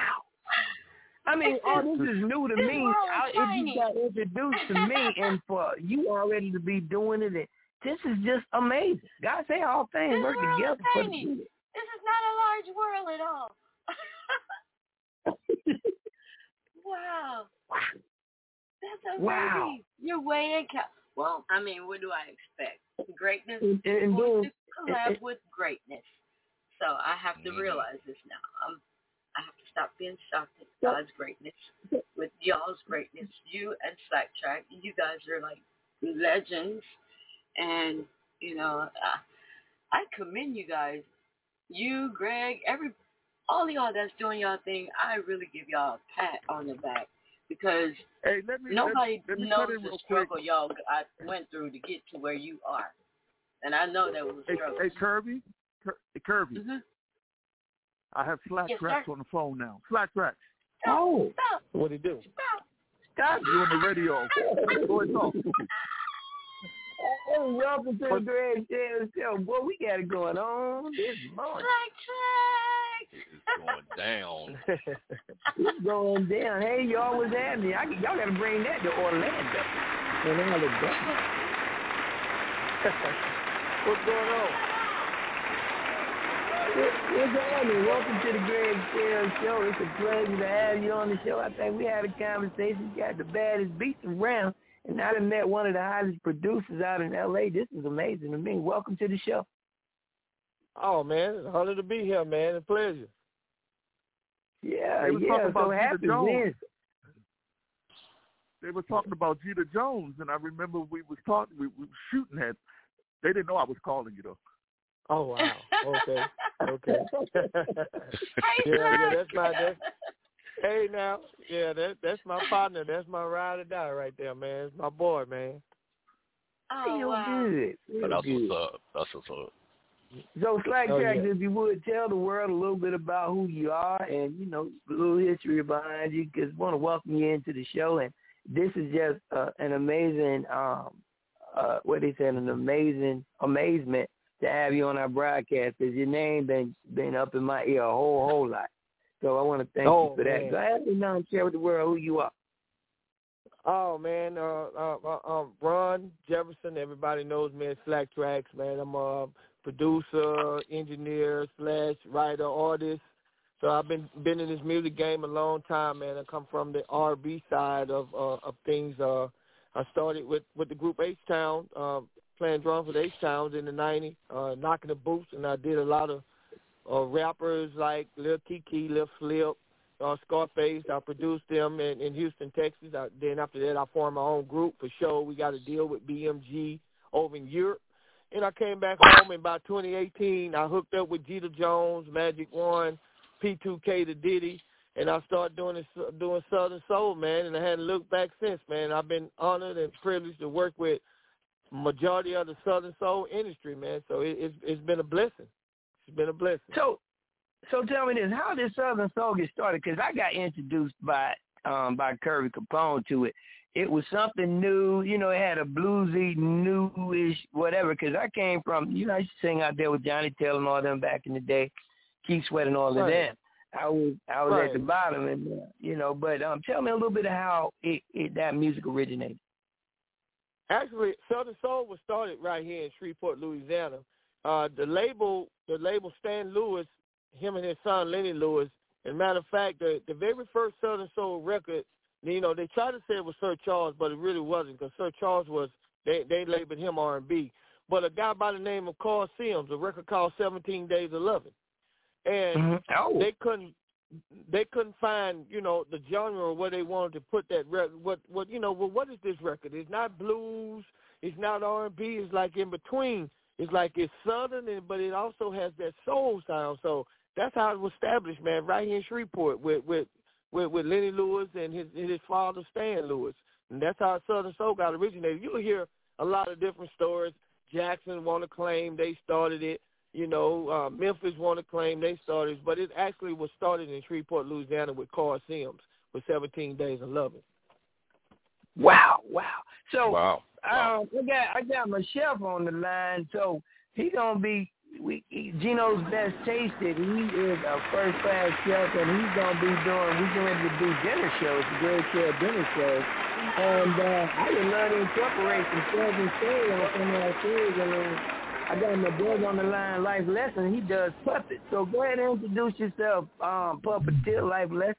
I mean, all this is new to This me. world I, is it tiny. just got introduced to me, and for you already to be doing it, and this is just amazing. God say all things This work world is together for the tiny. good. This is not a large world at all. Wow. That's amazing. Wow. You're way in Cal. Well, I mean, what do I expect? Greatness And, and, and going then, to collab with greatness. So I have to realize this now. I'm, I have to stop being shocked at God's greatness with y'all's greatness. You and Slack Track, you guys are like legends. And, you know, I, I commend you guys. You, Greg, every all y'all that's doing y'all thing, I really give y'all a pat on the back because Hey, let me, nobody let, let me knows cut in the real struggle quick. y'all I went through to get to where you are. And I know that was a Hey, struggle. hey Kirby, Kir- hey, Kirby, Mm-hmm. I have Slack Yes, Tracks sir. on the phone now. Slack Tracks. oh, Stop. What'd he do? Stop. Stop. You on the radio. Go ahead, talk. Hey, welcome to the Greg Shell Show. Boy, we got it going on this morning. It's going down. It's going down. Hey, y'all was at me. I, y'all got to bring that to Orlando. Orlando. What's going on? What's happening? Welcome to the Greg Shell Show. It's a pleasure to have you on the show. I think we had a conversation. You got the baddest beats around. And I done met one of the hottest producers out in L A. This is amazing to me. Welcome to the show. Oh, man. It's an honor to be here, man. It's a pleasure. Yeah, they were yeah. talking about So happy Jones. They were talking about Jeter Jones, and I remember we was talking, we, we were shooting at. They didn't know I was calling you, though. Oh, wow. Okay. Okay. yeah, yeah, that's my, that's, hey, now, yeah, that, that's my partner. That's my ride or die right there, man. It's my boy, man. Oh, Feel wow. good. Feel That's good. what's up. That's what's up. So, Slack Oh, Tracks, yeah. if you would, tell the world a little bit about who you are and, you know, a little history behind you, because we want to welcome you into the show. And this is just uh, an amazing, um, uh, what they said, an amazing amazement to have you on our broadcast, because your name been been up in my ear a whole, whole lot. So I want to thank Oh, you for that. man. Go ahead and now share with the world who you are. Oh, man, uh, uh, uh, um, Ron Jefferson, everybody knows me as Slack Tracks, man. I'm a producer, engineer, slash writer, artist. So I've been been in this music game a long time, man. I come from the R and B side of uh, of things. Uh, I started with, with the group H-Town, uh, playing drums with H-Towns in the nineties, uh, knocking the boots, and I did a lot of uh, rappers like Lil Kiki, Lil Flip, uh, Scarface. I produced them in, in Houston, Texas. I, then after that, I formed my own group for show. We got a deal with B M G over in Europe. And I came back home in about twenty eighteen. I hooked up with Jeter Jones, Magic One, P two K to Diddy, and I started doing this, doing Southern Soul, man, and I hadn't looked back since, man. I've been honored and privileged to work with majority of the Southern Soul industry, man. So it, it's it's been a blessing. It's been a blessing. So, so tell me this: how did Southern Soul get started? Because I got introduced by um, by Kirby Capone to it. It was something new, you know. It had a bluesy, newish, whatever. Because I came from, you know, I used to sing out there with Johnny Taylor and all them back in the day, Keith Sweat and all of right. them. I was I was right. at the bottom, and uh, you know. But um, tell me a little bit of how it, it that music originated. Actually, Southern Soul was started right here in Shreveport, Louisiana. Uh, the label, the label Stan Lewis, him and his son Lenny Lewis. As a matter of fact, the, the very first Southern Soul record, you know, they tried to say it was Sir Charles, but it really wasn't, because Sir Charles was, they, they labeled him R and B. But a guy by the name of Carl Sims, a record called seventeen days of Loving. And Mm-hmm. oh. they couldn't, they couldn't find, you know, the genre where they wanted to put that record. What, what, you know, well, what is this record? It's not blues. It's not R and B. It's like in between. It's like it's Southern, but it also has that soul sound. So that's how it was established, man, right here in Shreveport with, with, with, with Lenny Lewis and his, his father, Stan Lewis. And that's how Southern Soul got originated. You'll hear a lot of different stories. Jackson want to claim they started it. You know, uh, Memphis want to claim they started it. But it actually was started in Shreveport, Louisiana with Carl Sims with seventeen days of Loving. Wow, wow. So Wow. wow. Um, I got I got my chef on the line, so he gonna be we he, Gino's Best Tasted. He is a first class chef, and he's gonna be doing. We getting ready to do dinner shows, the Great Chef dinner shows, and uh, I would love to incorporate some Southern Soul on some of our shows. I mean, I got my brother on the line, Life Lesson. He does puppets. So go ahead and introduce yourself, um, Puppeteer Life Lesson.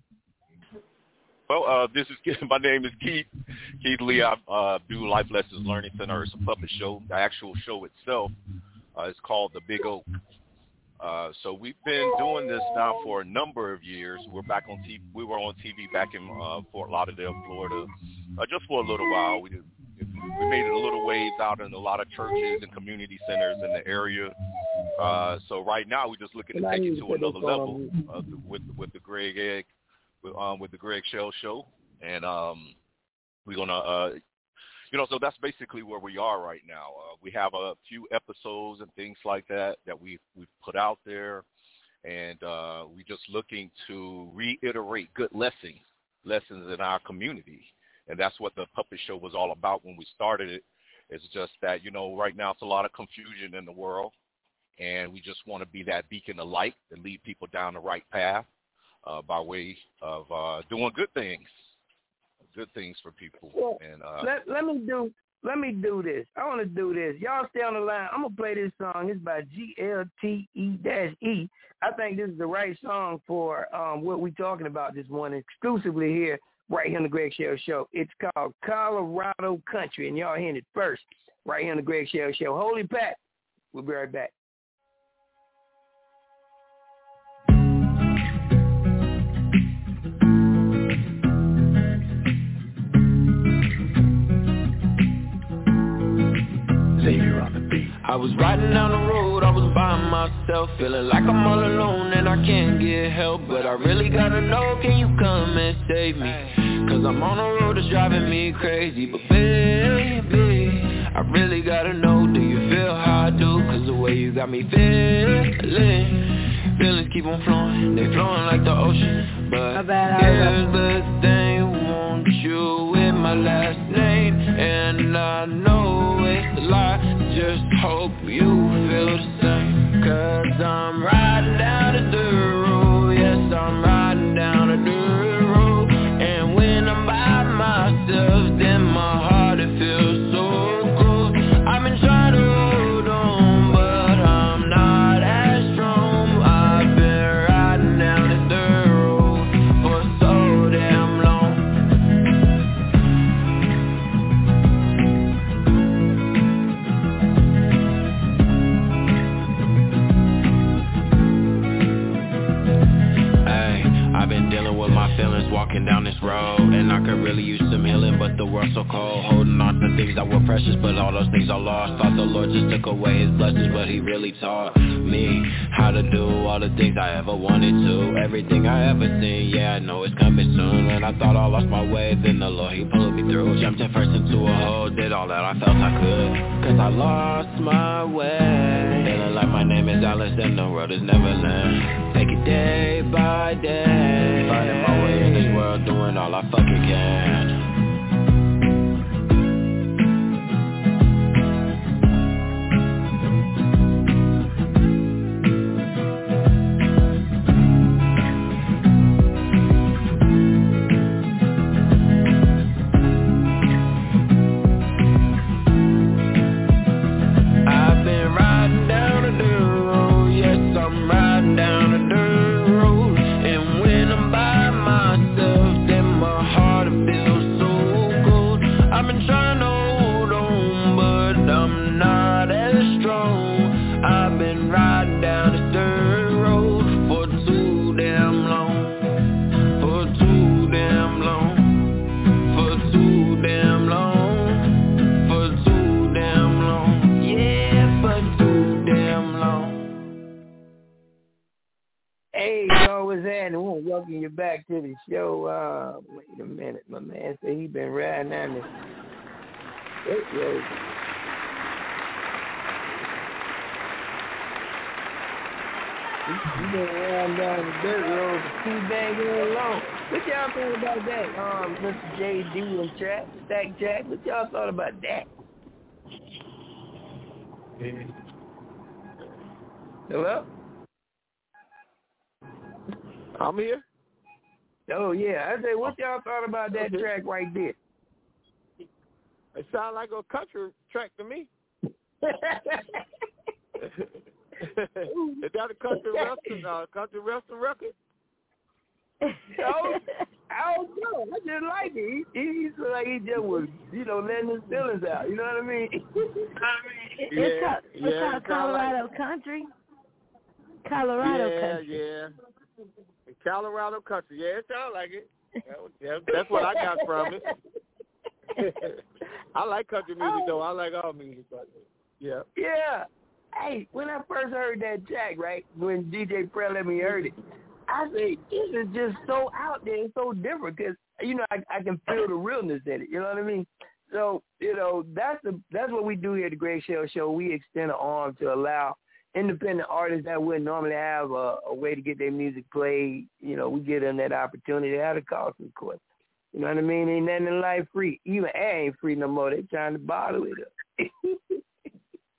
Well, uh, this is my name is Keith Keith Lee. I uh, do Life Lessons Learning Center. It's a puppet show. The actual show itself uh, is called The Big Oak. Uh, so we've been doing this now for a number of years. We're back on T V. We were on T V back in uh, Fort Lauderdale, Florida, uh, just for a little while. We did, we made it a little waves out in a lot of churches and community centers in the area. Uh, so right now we're just looking to take it to another level uh, with with the Greg Egg. With, um, with the Greg Shell Show, and um, we're gonna, uh, you know, so that's basically where we are right now. Uh, we have a few episodes and things like that that we we've put out there, and uh, we're just looking to reiterate good lessons lessons in our community. And that's what the puppet show was all about when we started it. It's just that, you know, right now it's a lot of confusion in the world, and we just want to be that beacon of light and lead people down the right path uh, by way of uh, doing good things, good things for people. Well, and uh, let, let me do let me do this. I want to do this. Y'all stay on the line. I'm going to play this song. It's by G L T E E. I think this is the right song for um, what we're talking about this morning, exclusively here, right here on the Greg Shell Show. It's called Colorado Country, and y'all hearing it first, right here on the Greg Shell Show. Holy Pat. We'll be right back. I was riding down the road, I was by myself, feeling like I'm all alone and I can't get help. But I really gotta know, can you come and save me? Cause I'm on a road that's driving me crazy. But baby, I really gotta know, do you feel how I do? Cause the way you got me feeling, feelings keep on flowing, they flowing like the ocean. But here's the thing, want you with my last name, and I know it's a lie, just hope you feel the same. Cause I'm riding down the dirt road, yes, I'm riding down the dirt road. And when I'm by myself, then my heart, it feels so cold. I've been trying to hold on, but I'm not as strong. I've been riding down the dirt road for so damn long. I've been dealing with my feelings walking down this road, and I could really use some healing, but the world's so cold. Holding on to things that were precious, but all those things I lost. Thought the Lord just took away his blessings, but he really taught me how to do all the things I ever wanted to. Everything I ever seen, yeah, I know it's coming soon. When I thought I lost my way, then the Lord, he pulled me through. Jumped in first into a hole, did all that I felt I could, cause I lost my way. Feeling like my name is Alice and the world is Neverland. Take it day by day, finding my way in this world, doing all I fucking can. I've been riding down the dirt road, yes, I'm riding down the dirt road. And when I'm by myself, then my heart, it feels so cold. I've been trying to hold on, but I'm not as strong. I've been riding down this dirt road for too damn long, for too damn long, for too damn long, for too damn long, yeah, for too damn long. Hey, yo, what's happening? I want to welcome you back to the show. Uh, wait a minute. My man said he been riding down the dirt road. He, he been riding down the dirt road for too dang long. What y'all think about that? Um, Mister J D and Track, Stack Jack, what y'all thought about that? Hello? I'm here. Oh, yeah. I said, what y'all thought about that track right there? It sounds like a country track to me. Is that a country western, uh, country western record? So, I don't know. I just like it. He, he, he's like he just was, you know, letting his feelings out. You know what I mean? It's, Yeah, called, it's yeah, called it sound like- Colorado Country. Colorado yeah, Country. yeah. Colorado country. Yeah, it sounds like it. Yeah, that's what I got from it. I like country music, though. I like all music. But yeah. Yeah. Hey, when I first heard that track, right, when D J Prell let me heard it, I said, this is just so out there and so different because, you know, I, I can feel the realness in it. You know what I mean? So, you know, that's the that's what we do here at the Greg Shell Show. We extend an arm to allow independent artists that wouldn't normally have a, a way to get their music played. You know, we give them that opportunity at a cost, of course. You know what I mean? Ain't nothing in life free. Even air ain't free no more. They trying to bottle it up.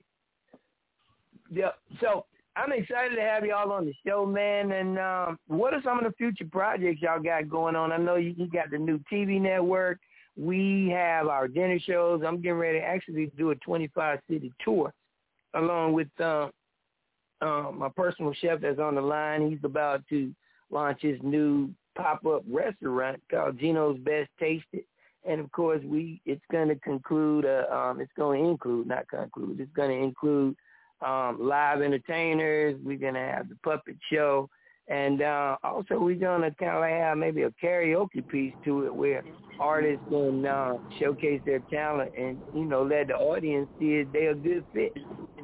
Yeah. So I'm excited to have y'all on the show, man. And um, what are some of the future projects y'all got going on? I know you, you got the new T V network. We have our dinner shows. I'm getting ready to actually do a twenty-five city tour along with uh, uh, my personal chef that's on the line. He's about to launch his new pop-up restaurant called Gino's Best Tasted. And, of course, we it's going to conclude, uh, um, it's going to include, not conclude, it's going to include um, live entertainers. We're going to have the puppet show. And uh, also we're going to kind of have maybe a karaoke piece to it where artists can uh, showcase their talent and, you know, let the audience see if they're a good fit.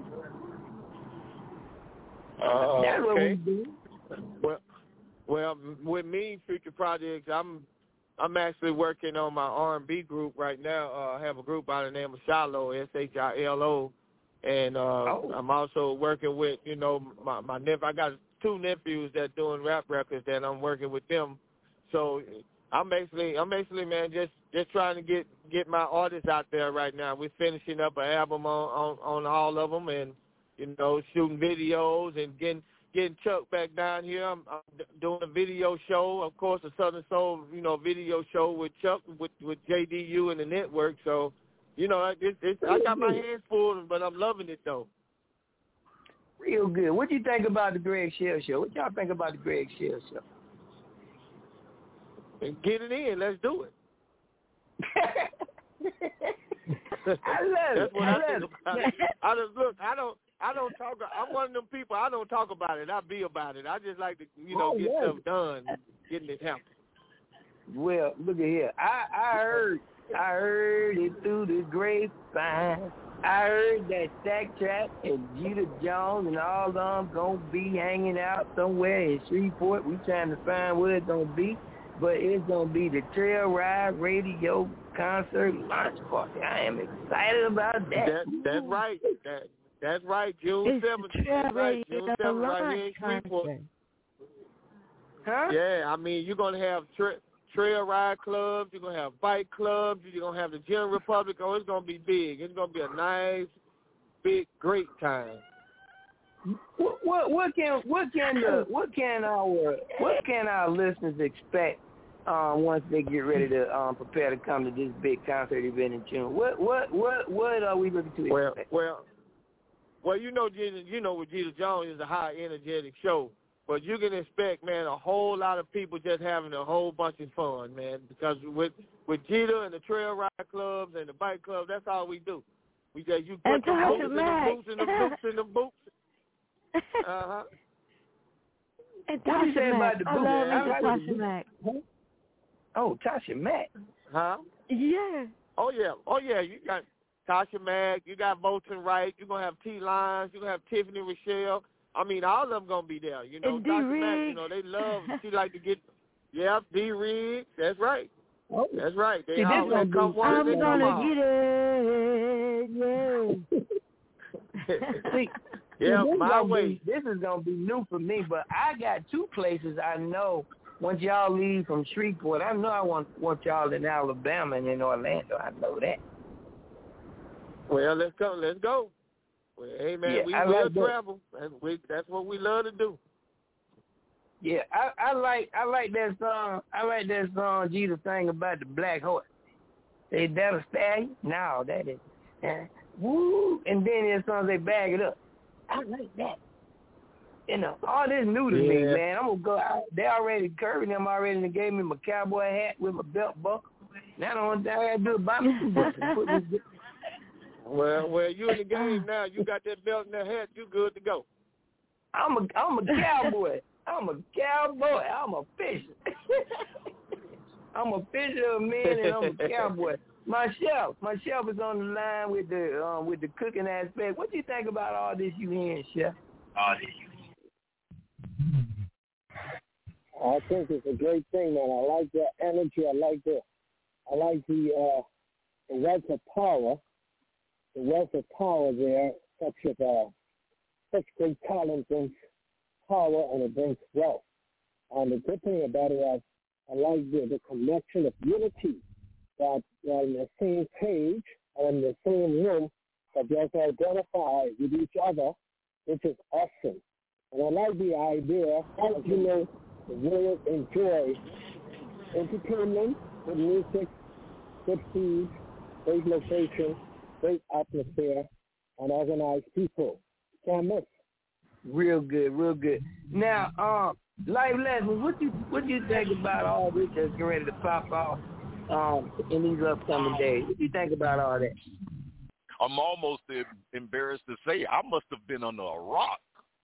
Uh, That's what okay. we do. Well, well, with me, future projects, I'm I'm actually working on my R and B group right now. Uh, I have a group by the name of Shiloh, S H I L O, and uh, oh. I'm also working with, you know, my my nephew. I got two nephews that doing rap records that I'm working with them. So I'm basically, I'm basically, man, just just trying to get get my artists out there right now. We're finishing up an album on on, on all of them, and you know, shooting videos and getting. Getting Chuck back down here. I'm, I'm doing a video show, of course, a Southern Soul, you know, video show with Chuck, with, with J D U and the network. So, you know, it, it, I got my hands full, but I'm loving it, though. Real good. What do you think about the Greg Shell Show? What y'all think about the Greg Shell Show? And get it in. Let's do it. I love That's it. what I, I, love think it. about it. I just, look, I don't. I don't talk. I'm one of them people. I don't talk about it. I be about it. I just like to, you know, oh, get yeah. stuff done, getting it happen. Well, look at here. I, I heard, I heard it through the grapevine. I heard that Stack Trap and Jeter Jones and all of them gonna be hanging out somewhere in Shreveport. We trying to find where it's gonna be, but it's gonna be the Trail Ride Radio Concert launch party. I am excited about that. that that's right. That. That's right, June seventh. That's right, June seventh, right here in Shreveport. Huh? Yeah, I mean, you're going to have tra- trail ride clubs, you're going to have bike clubs, you're going to have the General Republic. Oh, it's going to be big. It's going to be a nice, big, great time. What what, what can what can the what can our what can our listeners expect um, once they get ready to um, prepare to come to this big concert event in June? What what what what are we looking to well, expect? Well. Well, you know, you know, with Jeter Jones is a high energetic show, but you can expect, man, a whole lot of people just having a whole bunch of fun, man. Because with with Jeter and the trail ride clubs and the bike clubs, that's all we do. We just you put the boots and the boots and the boots and the boots. Uh huh. And what do you say Tasha about Mack. the I boots? love I me like Tasha the Mack. Oh, Tasha Mack. Huh? Yeah. Oh yeah. Oh yeah. You got Tasha Mack, you got Bolton Wright, you're going to have T. Lyons, you're going to have Tiffany Rochelle. I mean, all of them going to be there. You know, and Tasha Mack, you know, they love, she like to get, yeah, D. Riggs, that's right. Oh. That's right. They See, all gonna come be, one I'm and going to get it, yeah. See, yeah, this my is way. Be, this is going to be new for me, but I got two places I know. Once y'all leave from Shreveport, I know I want, want y'all in Alabama and in Orlando. I know that. Well, let's go. Let's go. Well, hey, man, yeah, we I will like travel. And we, that's what we love to do. Yeah, I, I like I like that song. I like that song Jesus sang about the black horse. They that'll stallion? No, that is. Uh, woo! And then there's songs they bag it up. I like that. You know, all this new to yeah. me, man. I'm gonna go out. They already Curry them already and gave me my cowboy hat with my belt buckle. Now I don't I gotta do it by myself. Well, well, you in the game now. You got that belt and that hat. You good to go. I'm a, I'm a cowboy. I'm a cowboy. I'm a fisher. I'm a fisher of men and I'm a cowboy. My chef, my chef is on the line with the um, with the cooking aspect. What do you think about all this you hearing, chef? All this you hearing. I think it's a great thing, man. I like the energy. I like the, I like the, uh, the wealth of power. The wealth of power there, such of uh, such great talent brings power and it brings wealth. And the good thing about it, I've, I like the, the connection of unity, that they're on the same page and in the same room, but they have to identify with each other, which is awesome. And I like the idea, as you know, the world enjoy entertainment, good music, good food, great location, great atmosphere, and organized people. Can't miss. Real good, real good. Now, um, Life Lessons, what you what you think about all this that's getting ready to pop off um, in these upcoming days? What do you think about all that? I'm almost embarrassed to say I must have been under a rock.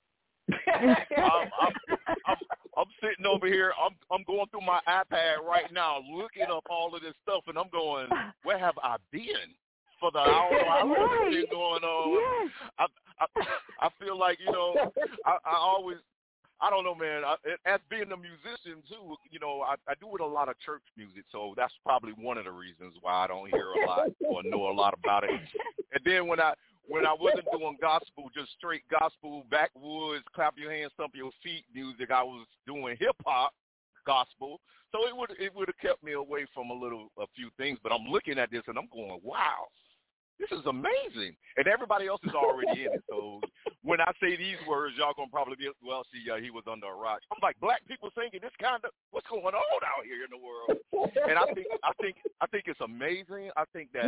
I'm, I'm, I'm, I'm sitting over here. I'm I'm going through my iPad right now, looking up all of this stuff, and I'm going, where have I been for the hour I've been going on? Yes. I, I I feel like, you know, I, I always, I don't know, man. I, as being a musician too, you know, I, I do with a lot of church music, so that's probably one of the reasons why I don't hear a lot or know a lot about it. And then when I when I wasn't doing gospel, just straight gospel, backwoods, clap your hands, stomp your feet music, I was doing hip hop gospel. So it would it would have kept me away from a little a few things. But I'm looking at this and I'm going, wow. This is amazing. And everybody else is already in it. So when I say these words, y'all going to probably be, well, see, uh, he was under a rock. I'm like, black people singing this kind of, what's going on out here in the world? And I think I think, I think it's amazing. I think that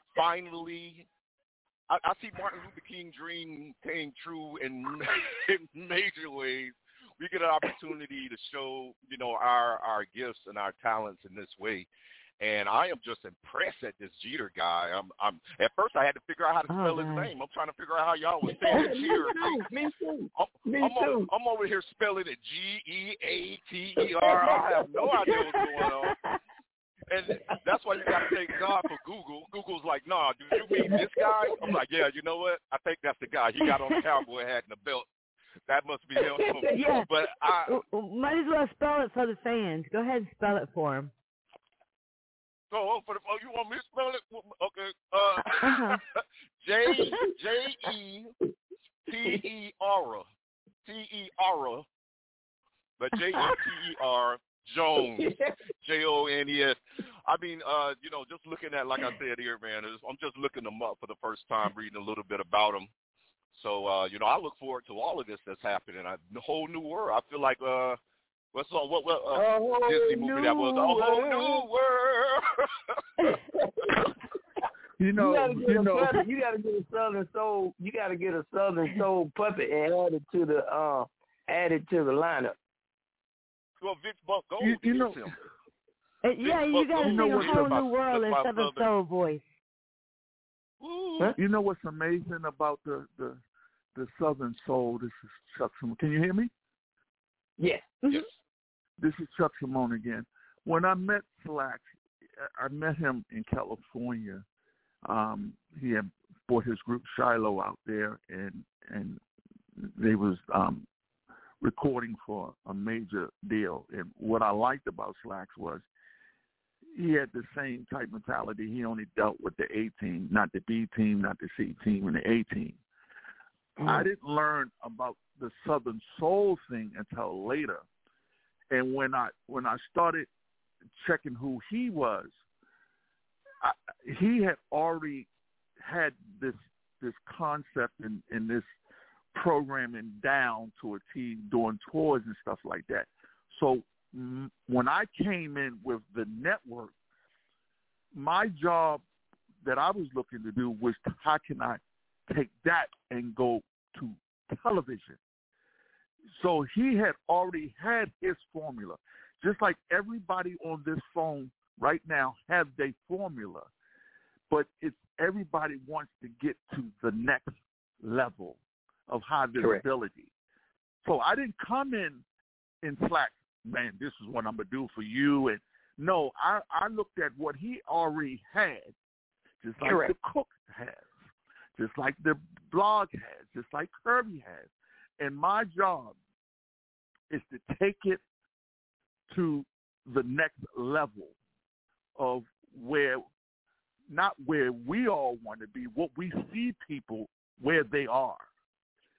finally, I, I see Martin Luther King dream came true in, in major ways. We get an opportunity to show, you know, our, our gifts and our talents in this way. And I am just impressed at this Jeter guy. I'm, I'm. At first, I had to figure out how to spell oh, his name. I'm trying to figure out how y'all was saying Jeter. Me too. I'm, Me I'm, too. Over, I'm over here spelling it G E A T E R. I have no idea what's going on. And that's why you got to thank God for Google. Google's like, nah, do you mean this guy? I'm like, yeah, you know what? I think that's the guy. He got on the cowboy hat and the belt. That must be him. Yeah. But I might as well spell it for the fans. Go ahead and spell it for him. Oh, for the, oh, you want me to spell it? Okay. Uh, uh-huh. J J E T E R T E R, but J E T E R Jones, J O N E S. I mean, uh, you know, just looking at, like I said here, man, I'm just looking them up for the first time, reading a little bit about them. So, uh, you know, I look forward to all of this that's happening. A whole new world. I feel like. Uh, What's on what what uh, Disney movie that was? A whole new world. you know, you gotta get you a know, southern, you gotta get a southern soul. You gotta get a southern soul puppet and add it to the uh, add it to the lineup. Well, Vince Buck Gold you, you know, him. Uh, yeah, you gotta sing a whole my, new world in southern soul voice. Huh? You know what's amazing about the the the southern soul? This is Chuck Simone. Can you hear me? Yes. Yes. This is Chuck Simone again. When I met Slax, I met him in California. Um, he had brought his group Shiloh out there, and and they was um, recording for a major deal. And what I liked about Slax was he had the same type mentality. He only dealt with the A team, not the B team, not the C team, and the A team. Mm. I didn't learn about the Southern Soul thing until later. And when I when I started checking who he was, I, he had already had this this concept and, and this programming down to a T, doing tours and stuff like that. So m- when I came in with the network, my job that I was looking to do was to, how can I take that and go to television? So he had already had his formula. Just like everybody on this phone right now have their formula, but it's everybody wants to get to the next level of high visibility. So I didn't come in in Slack, man, this is what I'm going to do for you. And no, I, I looked at what he already had, just like Correct. The Cook has, just like the blog has, just like Kirby has. And my job is to take it to the next level of where, not where we all want to be, what we see people where they are.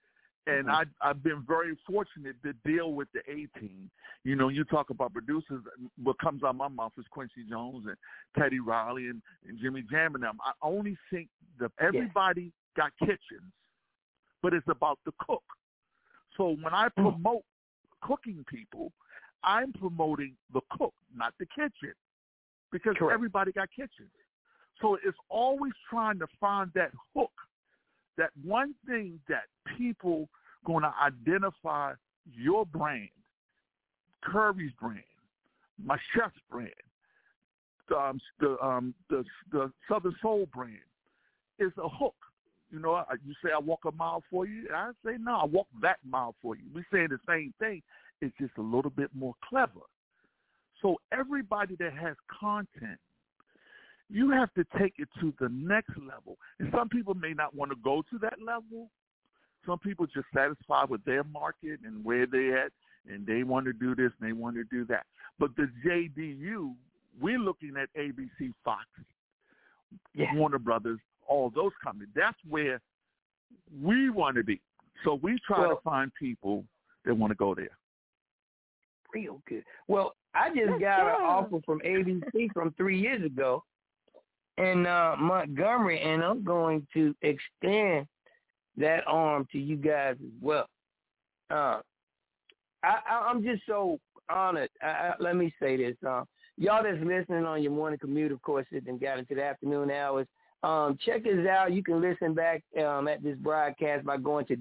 And I, I've been very fortunate to deal with the A-team. You know, you talk about producers, what comes out of my mouth is Quincy Jones and Teddy Riley and, and Jimmy Jam and them. I only think that everybody yeah. got kitchens, but it's about the cook. So when I promote mm. cooking people, I'm promoting the cook, not the kitchen, because Correct. everybody got kitchens. So it's always trying to find that hook, that one thing that people going to identify your brand, Curry's brand, my chef's brand, um, the um, the the Southern Soul brand, is a hook. You know, you say I walk a mile for you. I say no, I walk that mile for you. We saying the same thing. It's just a little bit more clever. So everybody that has content, you have to take it to the next level. And some people may not want to go to that level. Some people just satisfied with their market and where they're at, and they want to do this and they want to do that. But the J D U, we're looking at A B C, Fox, yeah. Warner Brothers, all those companies. That's where we want to be. So we try well, to find people that want to go there. Real good. Well, I just got an offer from A B C from three years ago in uh, Montgomery, and I'm going to extend that arm to you guys as well. Uh, I, I, I'm just so honored. I, I, let me say this. Uh, y'all that's listening on your morning commute, of course, it and got into the afternoon hours. Um, check us out. You can listen back um, at this broadcast by going to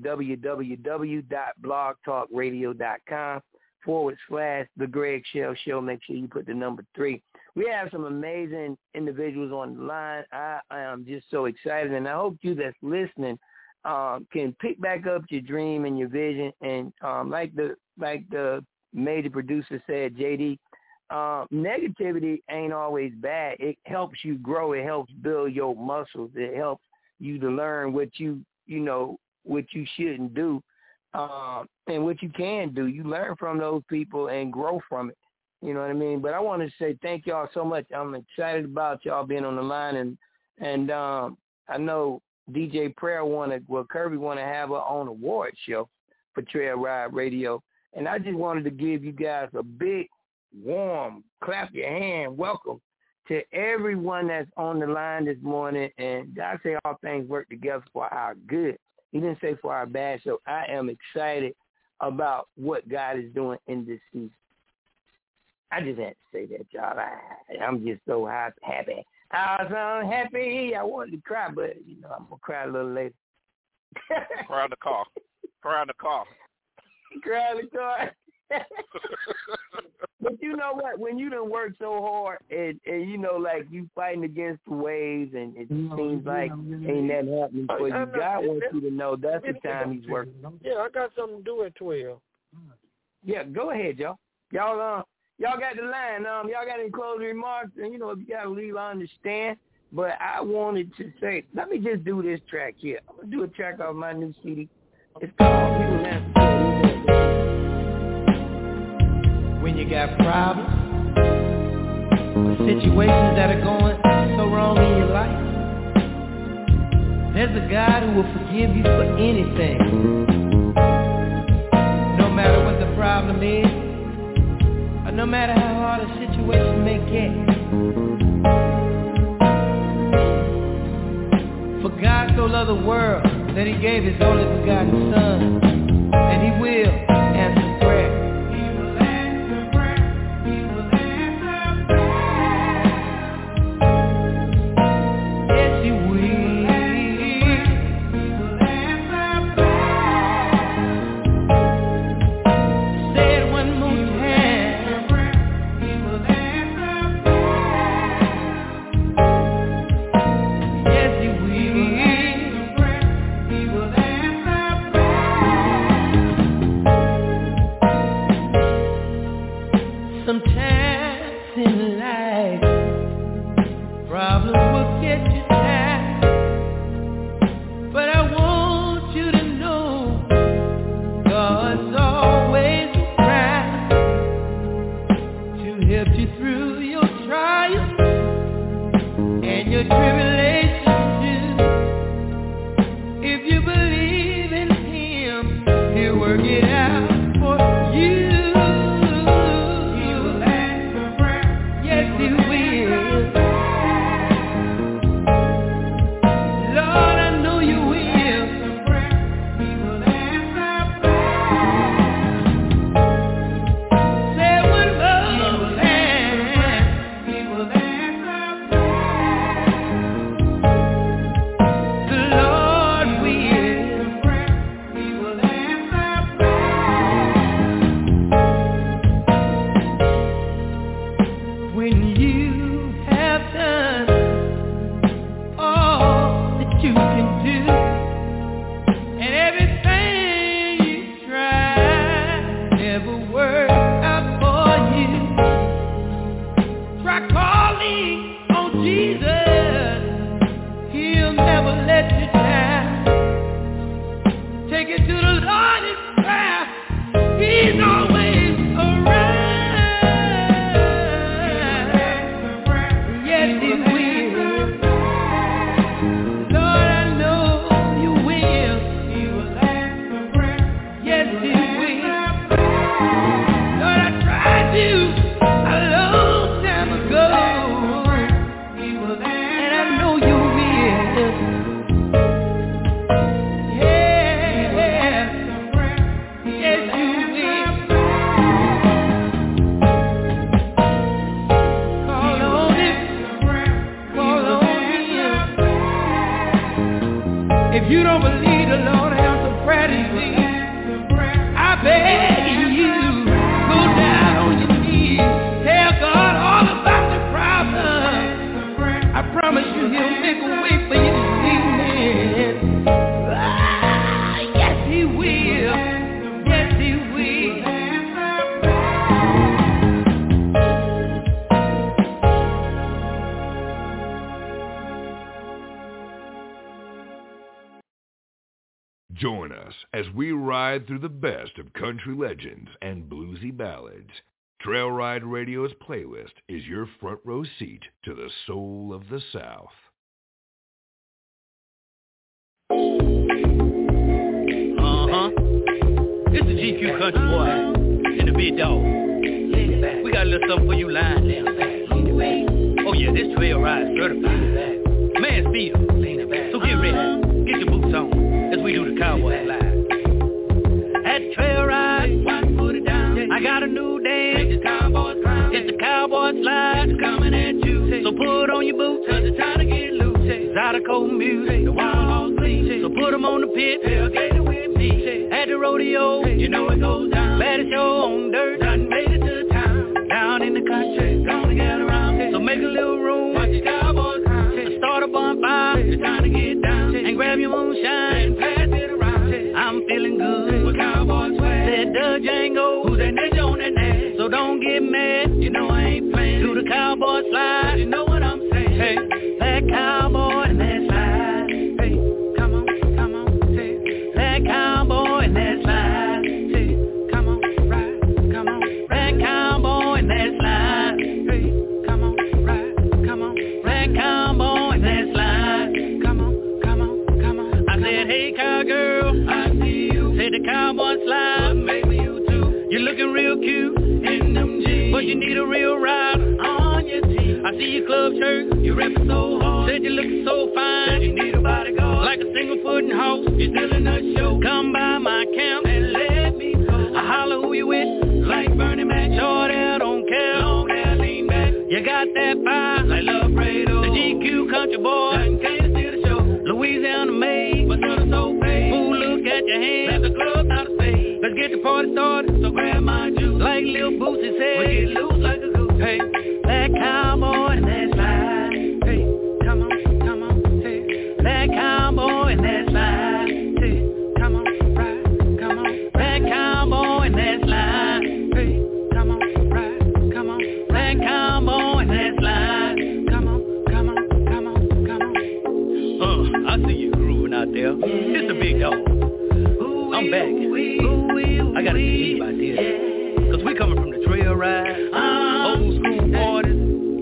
www.blogtalkradio.com forward slash The Greg Shell Show. Make sure you put the number three. We have some amazing individuals on the line. I, I am just so excited, and I hope you that's listening um, can pick back up your dream and your vision. And um, like the like the major producer said, J D, uh, negativity ain't always bad. It helps you grow. It helps build your muscles. It helps you to learn what you you know what you shouldn't do. Uh, and what you can do, you learn from those people and grow from it. You know what I mean? But I want to say thank y'all so much. I'm excited about y'all being on the line. And and um, I know D J Prayer wanted, well, Kirby want to have her own award show for Trail Ride Radio. And I just wanted to give you guys a big, warm, clap your hand welcome to everyone that's on the line this morning. And God say all things work together for our good. He didn't say for our bad, so I am excited about what God is doing in this season. I just had to say that, y'all. I, I'm just so happy. I was so happy. I wanted to cry, but, you know, I'm going to cry a little later. Cry in the car. Cry in the car. Cry in the car. But you know what? When you done work so hard and, and, you know, like you fighting against the waves and it seems like ain't that happening for you, God wants you to know that's the time he's working. Yeah, I got something to do at twelve. Yeah, go ahead, y'all. Y'all, uh, y'all got the line. Um, y'all got any closing remarks? And, you know, if you got to leave, I understand. But I wanted to say, let me just do this track here. I'm going to do a track off my new C D. It's called People Never Said. When you got problems or situations that are going so wrong in your life, there's a God who will forgive you for anything. No matter what the problem is, or no matter how hard a situation may get. For God so loved the world that he gave his only begotten Son, and he will answer prayer. If you believe in him, If you don't believe the Lord answer prayer to thee, I beg you, go down on your knees. Tell God all about the problem. I promise you he'll make a way for you this evening. Ah, yes, he will. Yes, he will. Join us as we ride through the best of country legends and bluesy ballads. Trail Ride Radio's playlist is your front row seat to the soul of the South. Uh-huh. It's the G Q Country Boy and the Big Dog. We got a little something for you lying down back. Oh yeah, this Trail Ride certified. Mansfield. So get ready. Get your boots on as we do the Cowboy Slide. At the Trail Ride, one put it down. I got a new dance. It's the Cowboy Slide. It's the Cowboy Slide. It's coming at you. So put on your boots. Cause it's time to get loose. Zydeco music. The wild hogs bleed. So put them on the pit. Tailgate with me. At the rodeo, you know it goes down. Baddest show on dirt. Done made it to town. Down in the country. Gonna get around. So make a little room. Watch the Cowboys come. Start a bonfire. It's time to get down. And grab your moonshine. And pass it around. I'm feeling good. With Cowboy swag. Said the Django. Who's that ninja on that neck? So don't get mad. You know I ain't playing. Do the Cowboy Slide. You know what I'm saying. Hey, that cowboy and that slide. Hey, come on, come on. Say, that cowboy and that slide. Say, come on, ride, come on. That cowboy and that slide. Hey, come on, ride, come on. That cowboy and that slide. Come on, come on, come on. I said, hey cowgirl, I see you. Said the Cowboy Slide. But maybe you too. You're looking real cute in them jeans, but you need a real rider on your team. I see your club shirt, you reppin' so hard. Said you lookin' so fine, said you need a bodyguard. Like a single footin' house, you still in a show. Come by my camp and let me go. I holler who you with, like Bernie Mac. Short hair, don't care, long hair, lean back. You got that fire, like Love Fredo. The G Q Country Boy, nothing can't steal the show. Louisiana made, but none so paid. Ooh, look at your hands, let the club out of space. Let's get the party started, so grab my juice. Like Lil Boosie said, we get loose like a goose. Hey, that cowboy and that slide. Hey, come on, come on, say, that cowboy and that slide. Say, come on, ride, come on, that cowboy and that slide. Hey, come on, ride, come on, that cowboy and that slide. Come on, come on, come on, come on. Uh, I see you grooving out there. It's the Big Dog. I'm back. I gotta see you about this. Cause we coming from the Trail Ride, old school parties,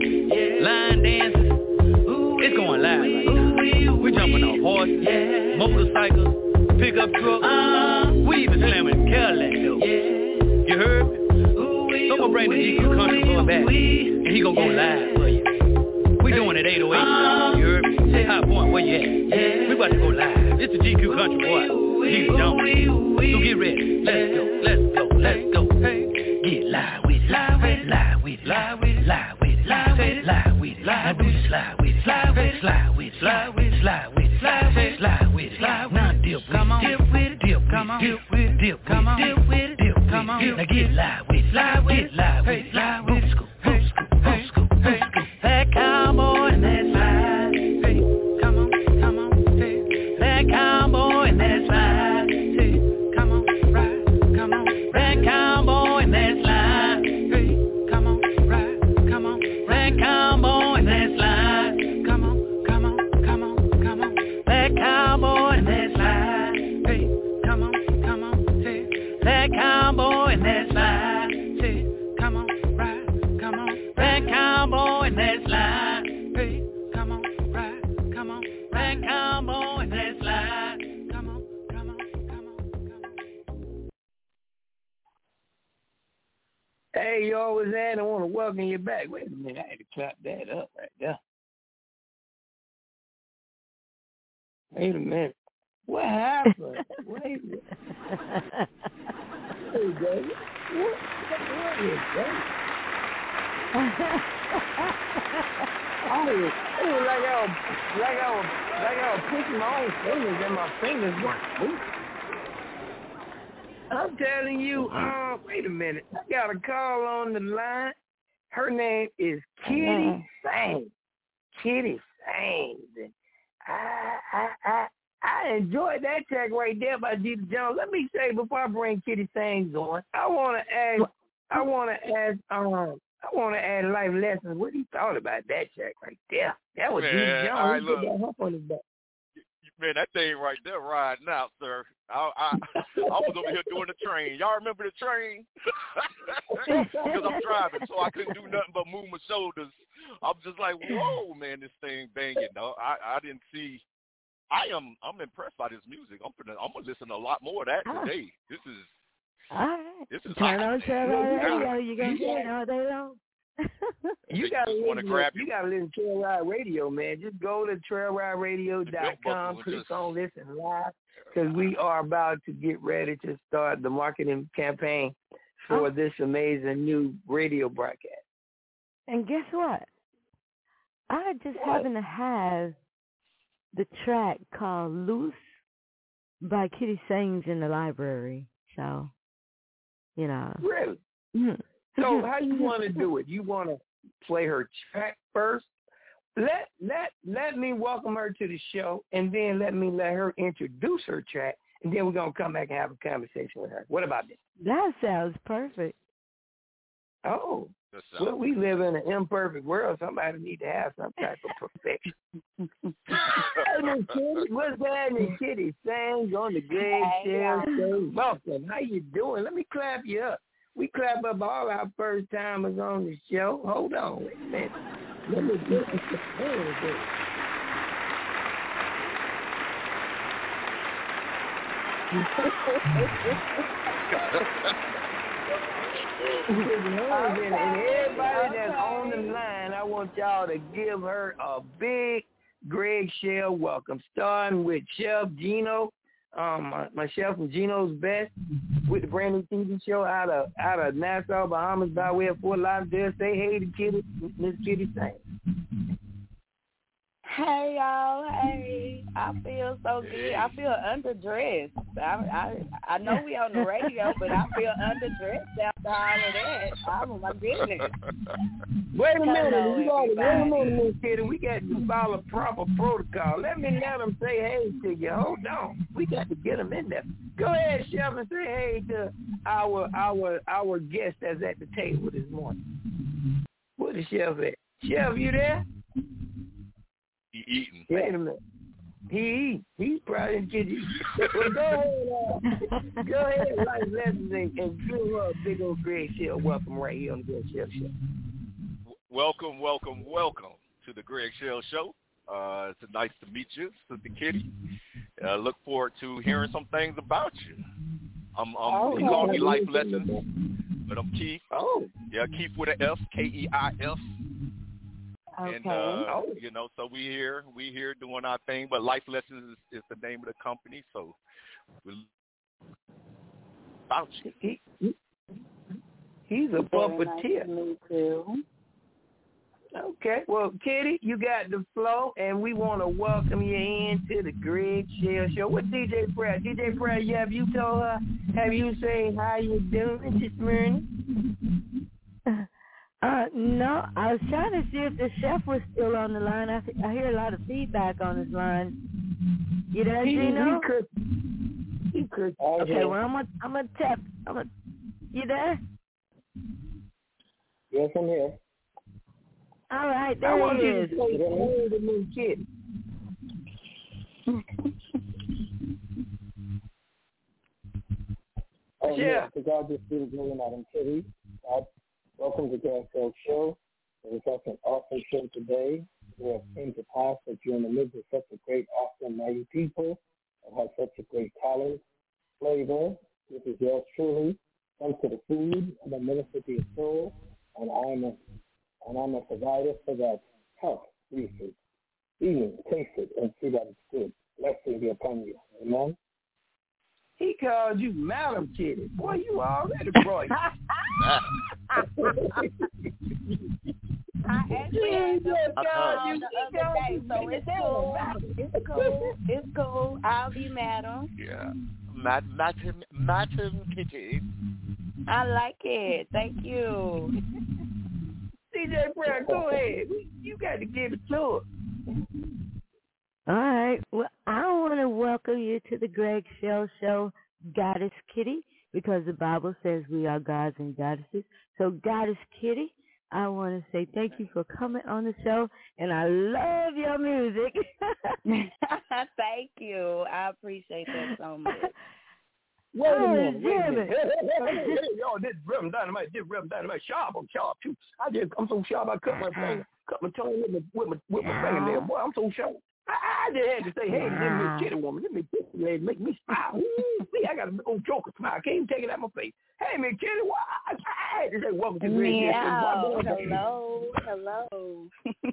line dances. It's going live right now. We jumping off horses, motorcycles, pickup trucks. We even slamming Cadillac though. You heard me? So I'm gonna bring the G Q Country Boy back, and he gonna go live for you. We doing it eight oh eight. You heard me? Say High Point, where you at? We about to go live. It's the G Q Country Boy. He's jumping. So get ready. Let's go. Let's go. Let's go. Get live with it. Live with it. Live with it. Live with it. Live with it. Live with it. Live with it. Now do the slide with it. Slide with it. Slide with it. Slide with it. Slide with it. Slide with it. Slide with it. Now dip with it. Come on. Dip with it. Dip with it. Dip with it. Dip come on. Dip with it. Dip come on. Now get live with it. Live with it. Live with it. Live with it. Scoop. Scoop. Scoop. Scoop. Scoop. That cowboy and that slide. Hey, come on. Come on. Hey, that cowboy and that slide. Hey, come on. Ride. Come on. That cowboy and that slide. Hey, come on. Ride. Come on. That cowboy and that slide. Come on. Come on. Come on. Come on. That cowboy and that slide. Hey, come on. Come on. Hey, that cowboy and that slide. Hey, come on. Ride. Come on. That cowboy and that slide. Hey, come on. Ride. Come on. That cowboy and that slide. Come on. Come on. Come on. Come on. Hey, y'all was at. I want to welcome you back. Wait a minute, I had to clap that up right there. Wait a minute. What happened? Wait a minute. Hey, baby. What, what is that? Oh, it was like I was, like I was, like I was pushing my own fingers and my fingers weren't moving. I'm telling you, uh, wait a minute. I got a call on the line. Her name is Kitty uh-huh. Sains. Kitty Sains. And I, I, I, I enjoyed that track right there by Dita Jones. Let me say before I bring Kitty Sains on, I want to ask, I want to ask, um, I want to add Life Lessons. What he thought about that track right there? That was Dita Jones. Right, he put that hump on his back. Man, that thing right there riding out, sir. I, I, I was over here doing the train. Y'all remember the train? Because I'm driving, so I couldn't do nothing but move my shoulders. I'm just like, whoa, man, this thing banging. No, I, I didn't see. I am. I'm impressed by this music. I'm gonna. I'm gonna listen to a lot more of that today. This is. All right. This is Turn hot, on radio. You're gonna get it all day long. You gotta listen. To, you gotta listen to Trail Ride Radio, man. Just go to trail ride radio dot com, click just... on Listen Live, because we are about to get ready to start the marketing campaign for oh. this amazing new radio broadcast. And guess what? I just what? happen to have the track called "Loose" by Kitty Sains in the library. So, you know. Really? Mm-hmm. So how you want to do it? You want to play her track first? Let let let me welcome her to the show, and then let me let her introduce her track, and then we're gonna come back and have a conversation with her. What about this? That sounds perfect. Oh, well, we live in an imperfect world. Somebody need to have some type of perfection. What's happening, Kitty Sains on the Greg Shell Show? Welcome. How you doing? Let me clap you up. We clap up all our first timers on the show. Hold on, wait a minute. Let me get this. And everybody that's on the line, I want y'all to give her a big Greg Shell welcome, starting with Chef Gino. Um, my, my chef from Gino's Best with the brand new T V show out of out of Nassau, Bahamas, by way of Fort Lauderdale. Say hey to Kitty, Miss Kitty Sains. Hey y'all, hey! I feel so good. I feel underdressed. I I I know we on the radio, but I feel underdressed after all of that. Oh my goodness! Wait a minute, we got to wait a minute, Miss Kitty. We got to follow proper protocol. Let me let them say hey to you. Hold on, we got to get them in there. Go ahead, Chef, and say hey to our our our guest that's at the table this morning. Where the chef at? Chef, you there? He eating. Wait a minute. He eat. He's probably getting. Well, go ahead. Uh, go ahead, Life Lessons, and, and give her a big old Greg Shell welcome right here on the Greg Shell Show. Welcome, welcome, welcome to the Greg Shell Show. Uh, it's nice to meet you, Sister Kitty. I uh, look forward to hearing some things about you. I'm, I'm oh, he called me Life Lessons, but I'm Keith. Oh. Yeah, Keith with an F, K E I F. Okay. And, uh, you know, so we here, we here doing our thing, but Life Lessons is, is the name of the company, so we're about you. He, he, he's a puppeteer. Nice to meet you. Okay, well, Kitty, you got the flow, and we want to welcome you into the Greg Shell Show. What D J Pratt? D J Pratt, have you told her, have you say how you doing this morning? Uh, no, I was trying to see if the chef was still on the line. I, th- I hear a lot of feedback on his line. You there, he, Gino? He could. He could. Okay, well, I'm gonna, I'm gonna tap. I'm gonna. You there? Yes, I'm here. All right, there I want he you is. to say hey to me, kid. Oh, yeah. yes, because I just did going out in Kitty. Welcome to Greg Shell Show. It was such an awesome show today. We have came to pass that you're in the midst of such a great, awesome, mighty people that have such a great talent, flavor. This is yours truly. Comes to the food, I'm a minister to your soul, and I'm a, and I'm a provider for that health research. Eat it, taste it, and see that it's good. Blessing be upon you. Amen. He called you Madam Kitty. Boy, you already brought you. the other day, so it's cool. It's cool. It's cool. I'll be madam. Yeah. Mad, Madam, Madam Kitty. I like it. Thank you. C J Brown, go ahead. You got to give it to her. All right. Well, I want to welcome you to the Greg Shell Show, Goddess Kitty, because the Bible says we are gods and goddesses. So, Goddess Kitty, I want to say thank you for coming on the show, and I love your music. Thank you. I appreciate that so much. Wait a Oh, minute, wait a damn minute. it. Yo, this Reverend Dynamite, this Reverend Dynamite, sharp, I'm sharp too. I just, I'm so sharp, I cut my finger, cut my tongue with my, with my, with my fingernail. Boy, I'm so sharp. I, I just had to say, hey, this Miss Kitty woman, this Miss Kitty lady make me smile. Ooh, see, I got a big old joker smile. I can't even take it out my face. Hey, Miss Kitty, why? I, I had to say, welcome to the Meow. Hello, hello.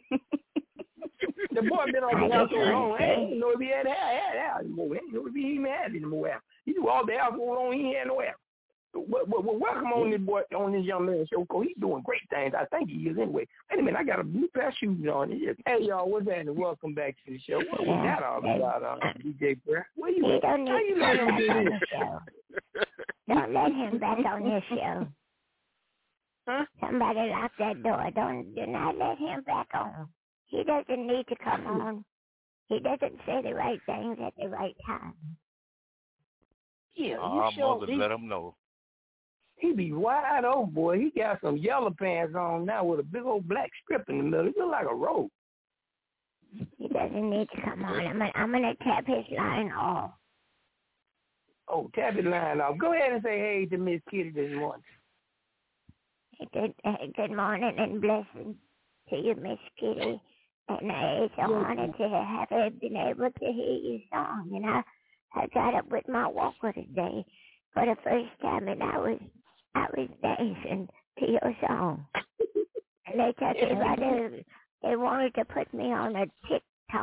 The boy been on the house so long, I didn't know if he had hair, had hair anymore. I didn't know if he even had any more hair. He do all the hair going on, he ain't had no hair. Well, well, well, welcome on this boy, on this young man's show, because he's doing great things. I think he is anyway. Wait a minute, I got a new pair of shoes on. Hey, y'all, what's that? And welcome back to the show. What was that all about, uh, D J Prayer? Where you at? Don't How need you to let come him back do on this? the show. Don't let him back on this show. Huh? Somebody lock that door. Don't do not let him back on. He doesn't need to come on. He doesn't say the right things at the right time. Yeah, you Our sure? mother He, let him know. he be wide open, boy. He got some yellow pants on now with a big old black strip in the middle. He look like a robe. He doesn't need to come on. I'm gonna, I'm gonna tap his line off. Oh, tap his line off. Go ahead and say hey to Miss Kitty this morning. Good, uh, good morning and blessings to you, Miss Kitty. And uh, it's an honor to have been able to hear your song. And I, I got up with my walker today for the first time, and I was, I was dancing to your song. And they talking about they, they wanted to put me on a TikTok.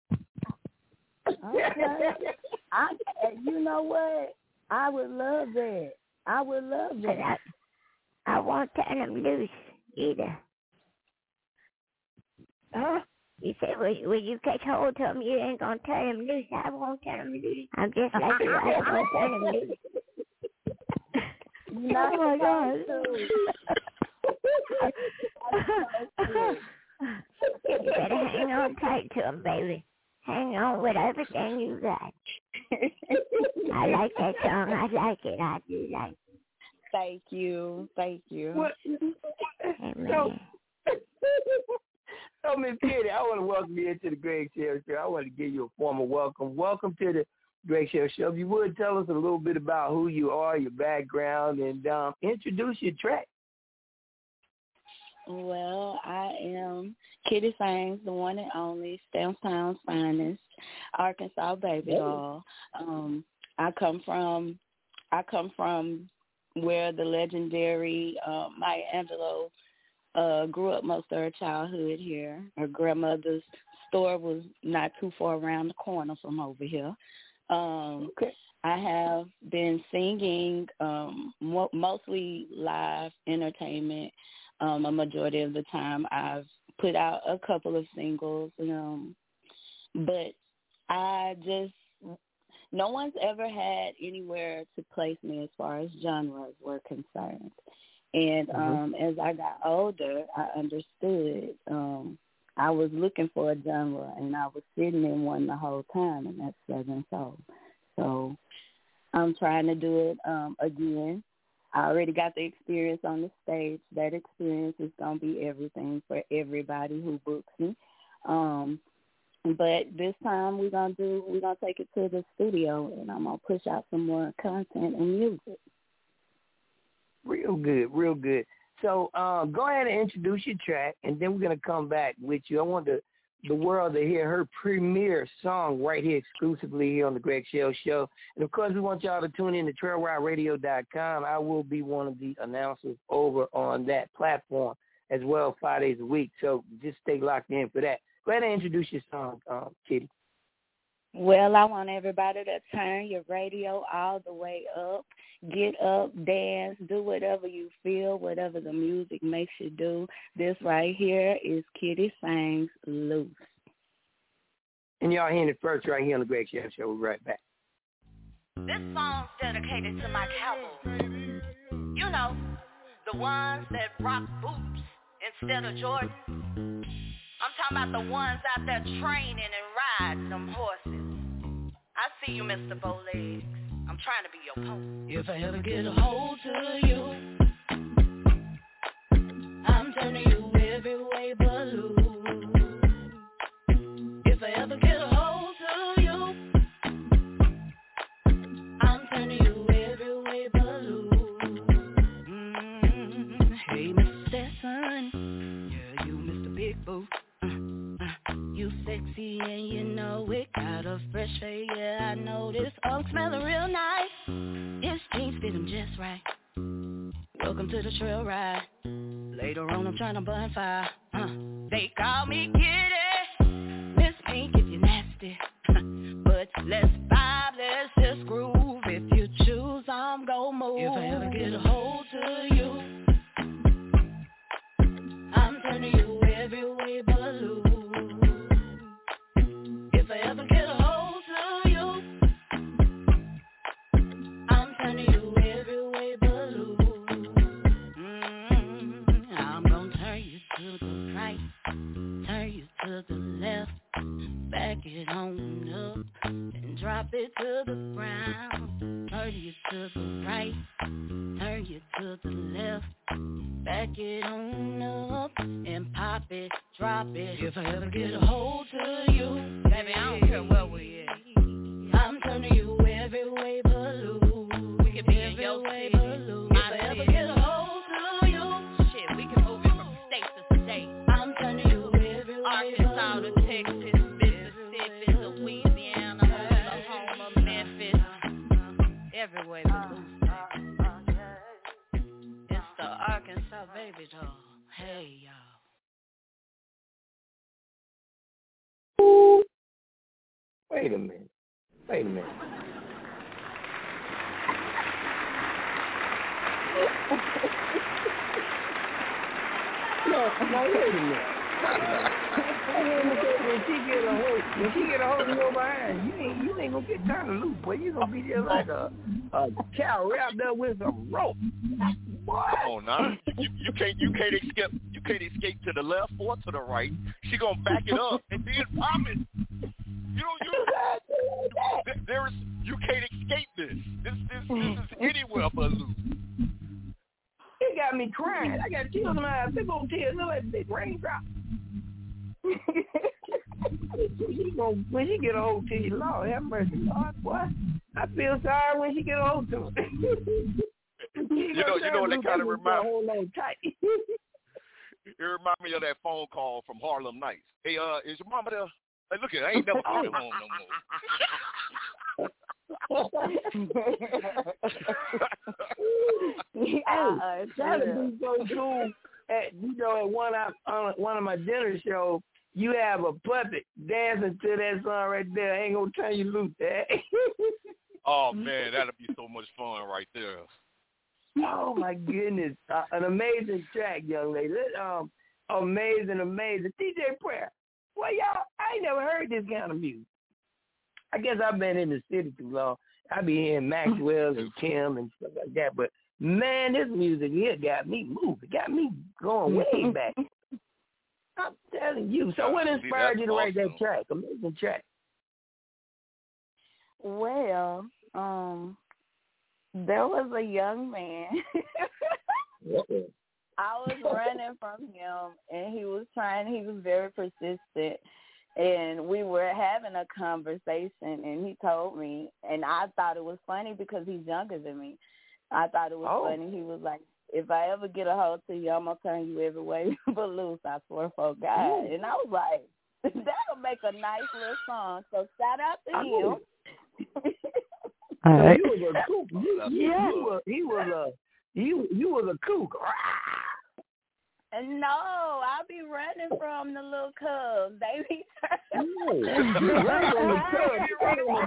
Okay. I, you know what? I would love that. I would love that. I, I won't turn them loose either. Huh? You said, when, when you catch hold of them, you ain't going to turn them loose. I won't turn them loose. I'm just like you. I won't turn them loose. Not Oh, my God. You better hang on tight to them, baby. Hang on with everything you got. I like that song. I like it. I do like it. Thank you. Thank you. What? Amen. So, so Miss Kitty, I want to welcome you into the Greg Shell Show. I want to give you a formal welcome. Welcome to the Greg Shell Show. If you would tell us a little bit about who you are, your background, and um, introduce your track. Well, I am Kitty Fangs, the one and only, Stamstown's finest, Arkansas baby doll. Um, I come from, I come from where the legendary uh, Maya Angelou uh, grew up most of her childhood here. Her grandmother's store was not too far around the corner from over here. Um, okay. I have been singing um, mo- mostly live entertainment. Um, a majority of the time, I've put out a couple of singles, um, but I just, no one's ever had anywhere to place me as far as genres were concerned. And um, mm-hmm. as I got older, I understood um, I was looking for a genre, and I was sitting in one the whole time, and that's Southern Soul. So I'm trying to do it um, again. I already got the experience on the stage. That experience is going to be everything for everybody who books me. Um, but this time we're going to do, we're going to take it to the studio, and I'm going to push out some more content and music. Real good, real good. So uh, go ahead and introduce your track, and then we're going to come back with you. I want the, the world to hear her premiere song right here exclusively here on the Greg Shell Show. And, of course, we want y'all to tune in to trail ride radio dot com. I will be one of the announcers over on that platform as well five days a week. So just stay locked in for that. Go ahead and introduce your song, um, Kitty. Well, I want everybody to turn your radio all the way up. Get up, dance, do whatever you feel, whatever the music makes you do. This right here is Kitty Sings Loose. And y'all hearing it first right here on the Greg Chef Show. We'll be right back. This song's dedicated to my cowboys. You know, the ones that rock boots instead of Jordan. I'm talking about the ones out there training and riding them horses. I see you, Mister Bowlegs. I'm trying to be your pony. If I ever get a hold to you, I'm turning you every way but loose. If I ever get a hold to you, I'm turning you every way but loose. Mm-hmm. Hey, Mister Stetson, yeah, you Mister Big Boot. You sexy and you know it. Got a fresh fade, yeah, I know this. Unk smelling real nice. His jeans fit him just right. Welcome to the trail ride. Later on I'm trying to burn fire. uh, They call me Kitty, Miss Pink if you're nasty. But let's vibe, let's just groove. If you choose, I'm gon' move. If I ever get a hold to you, I'm turning you every way but loose. If I ever get a hold to you, I'm turning you every way but loose. Mm-hmm. I'm gonna turn you to the right, turn you to the left, back it on up, and drop it to the ground. Turn you to the right, turn you to the left, back it on up, and pop it, drop it. If I ever get a hold to you, baby, I don't care where we at, I'm turning you every way but loose. We can be every in your way city, but loose. If I ever get a hold to you, shit, we can move it from state to state. I'm turning you every way Arkansas to Texas, Mississippi to Louisiana, Oklahoma, Memphis, every way but loose. It's the Arkansas baby doll. Hey, y'all. Wait a minute. Wait a minute. no, no, wait a minute. when she get a hold, when she get a hold of your behind, you ain't, you ain't gonna get turned loose, boy. You gonna be there like a, a cow wrapped up with some rope. Boy. Come on now, you, you can't, you can't escape, you can't escape to the left or to the right. She gonna back it up and then pop it. You don't, you, there is, you can't escape this. This, this, this is anywhere but loose. It got me crying. I got tears in my eyes. Big old tears, look like big raindrops. she gonna, when she get a hold to you, Lord have mercy, Lord, boy. I feel sorry when she get a hold to her. you know, you know what they kind of remind me. Hold on tight. It remind me of that phone call from Harlem Nights. Hey, uh, is your mama there? Hey, look at, I ain't never coming home no more. Hey, uh, that'd be so cool. At, you know, at one of uh, one of my dinner shows, you have a puppet dancing to that song right there. Ain't gonna turn you loose. Oh man, that'd be so much fun right there. Oh my goodness, uh, an amazing track, young lady. Um, amazing, amazing. D J Prayer. Well, y'all, I ain't never heard this kind of music. I guess I've been in the city too long. I be hearing Maxwell and Kim and stuff like that. But, man, this music here got me moving. Got me going way back. I'm telling you. So what inspired you to write that track? Amazing track. Well, um, there was a young man. I was running from him, and he was trying, he was very persistent, and we were having a conversation, and he told me, and I thought it was funny because he's younger than me. I thought it was oh. funny. He was like, if I ever get a hold to you, I'm going to turn you every way but loose, I swear for God. Ooh. And I was like, that'll make a nice little song, so shout out to him. All right. So you was a kook. You, you, yeah. you, were, he was a, you, you was a kook. No, I'll be running from the little cubs. They be turning. No, you run from the cubs. You run from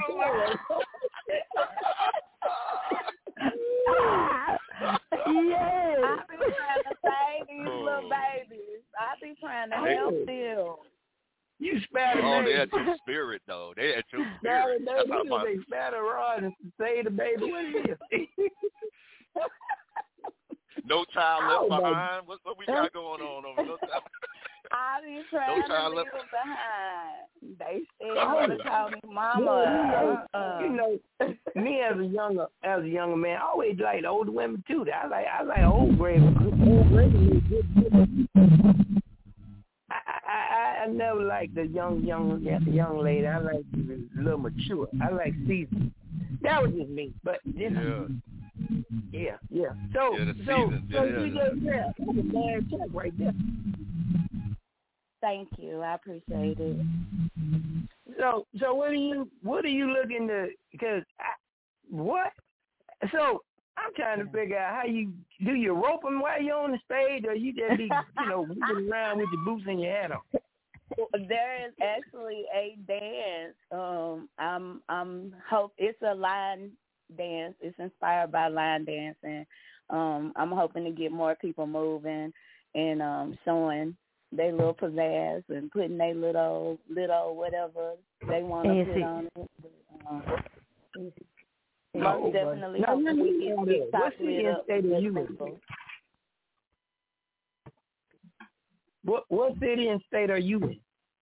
the cubs. Yeah. I be trying to save these little babies. I be trying to help them. You spatter Oh, baby. they had your spirit, though. They had your Spatter spirit. That's how baby. my... They spatter rod and save the baby. What it is? No child left Oh, behind. What, what we got going on over there? No I be trying No to child leave left. them behind. They still Oh. want to call me mama. You know, you know, me as a younger as a younger man, I always liked older women too. I like I like old grade. Old grade I, I I never liked the young young young lady. I like the little mature. I like seasoned. That was just me. But you know, yeah, yeah. yeah. So Yeah, the so seasoned. so Yeah, you yeah. just yeah, that's a bad check right there. Thank you. I appreciate it. So so what are you what are you looking to? Because I, what? So I'm trying to figure out how you do you rope them while you're on the stage, or you just be you know moving around with your boots and your hat on. There is actually a dance. Um, I'm I'm hope it's a line dance. It's inspired by line dancing. Um, I'm hoping to get more people moving and um, showing their little pizzazz and putting their little little whatever they want to put on it. But, um, most Oh, definitely now, hoping we get big what top city lit and up. state are you in? What what city and state are you in?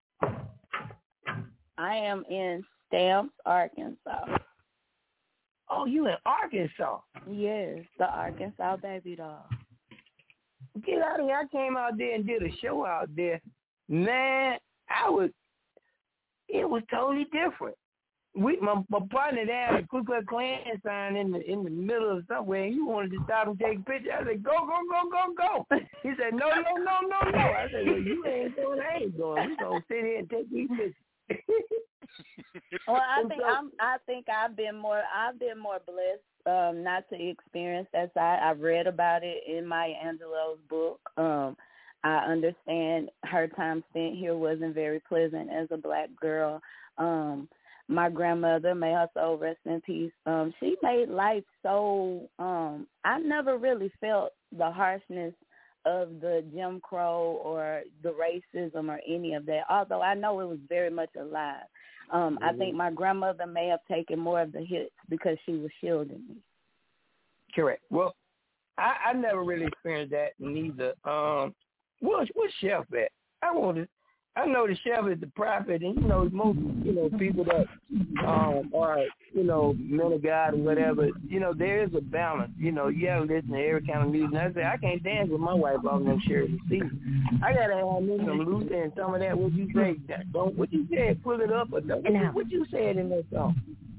I am in Stamps, Arkansas. Oh, you in Arkansas? Yes, the Arkansas baby doll. Get out of here! I came out there and did a show out there. Man, I was. It was totally different. We, my, my partner there had a Ku Klux Klan sign in the in the middle of somewhere, and he wanted to stop and take a picture. I said, "Go, go, go, go, go!" He said, "No, no, no, no, no." I said, "Well, you ain't going. I ain't going. We gonna sit here and take these pictures." Well, I think I'm. I think I've been more. I've been more blessed um, not to experience that side. I've read about it in Maya Angelou's book. Um, I understand her time spent here wasn't very pleasant as a black girl. Um, my grandmother, may her soul rest in peace. Um, she made life so. Um, I never really felt the harshness of the Jim Crow or the racism or any of that, although I know it was very much alive. Um, mm-hmm. I think my grandmother may have taken more of the hits because she was shielding me. Correct. Well, I, I never really experienced that neither. Um, what's what's Chef at? I want to. I know the Chef is the prophet, and you know most you know people that um, are you know men of God or whatever. You know there is a balance. You know you gotta listen to every kind of music. And I say I can't dance with my wife off no shirt and see. I gotta have me some Luther and some of that. What you say? Don't what you said? Pull it up or don't. What, you, what you said in that song?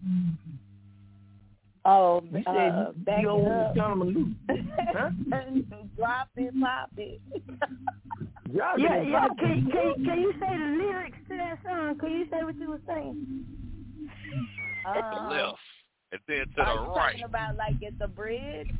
Oh, you uh, said you, back you don't it want up. to turn them loose, huh? Drop it, pop it. Drop yeah, it yeah. pop Can, it. can, can you say the lyrics to that song? Can you say what you were saying? Uh, to the left and then to are the you right. talking about like at the bridge?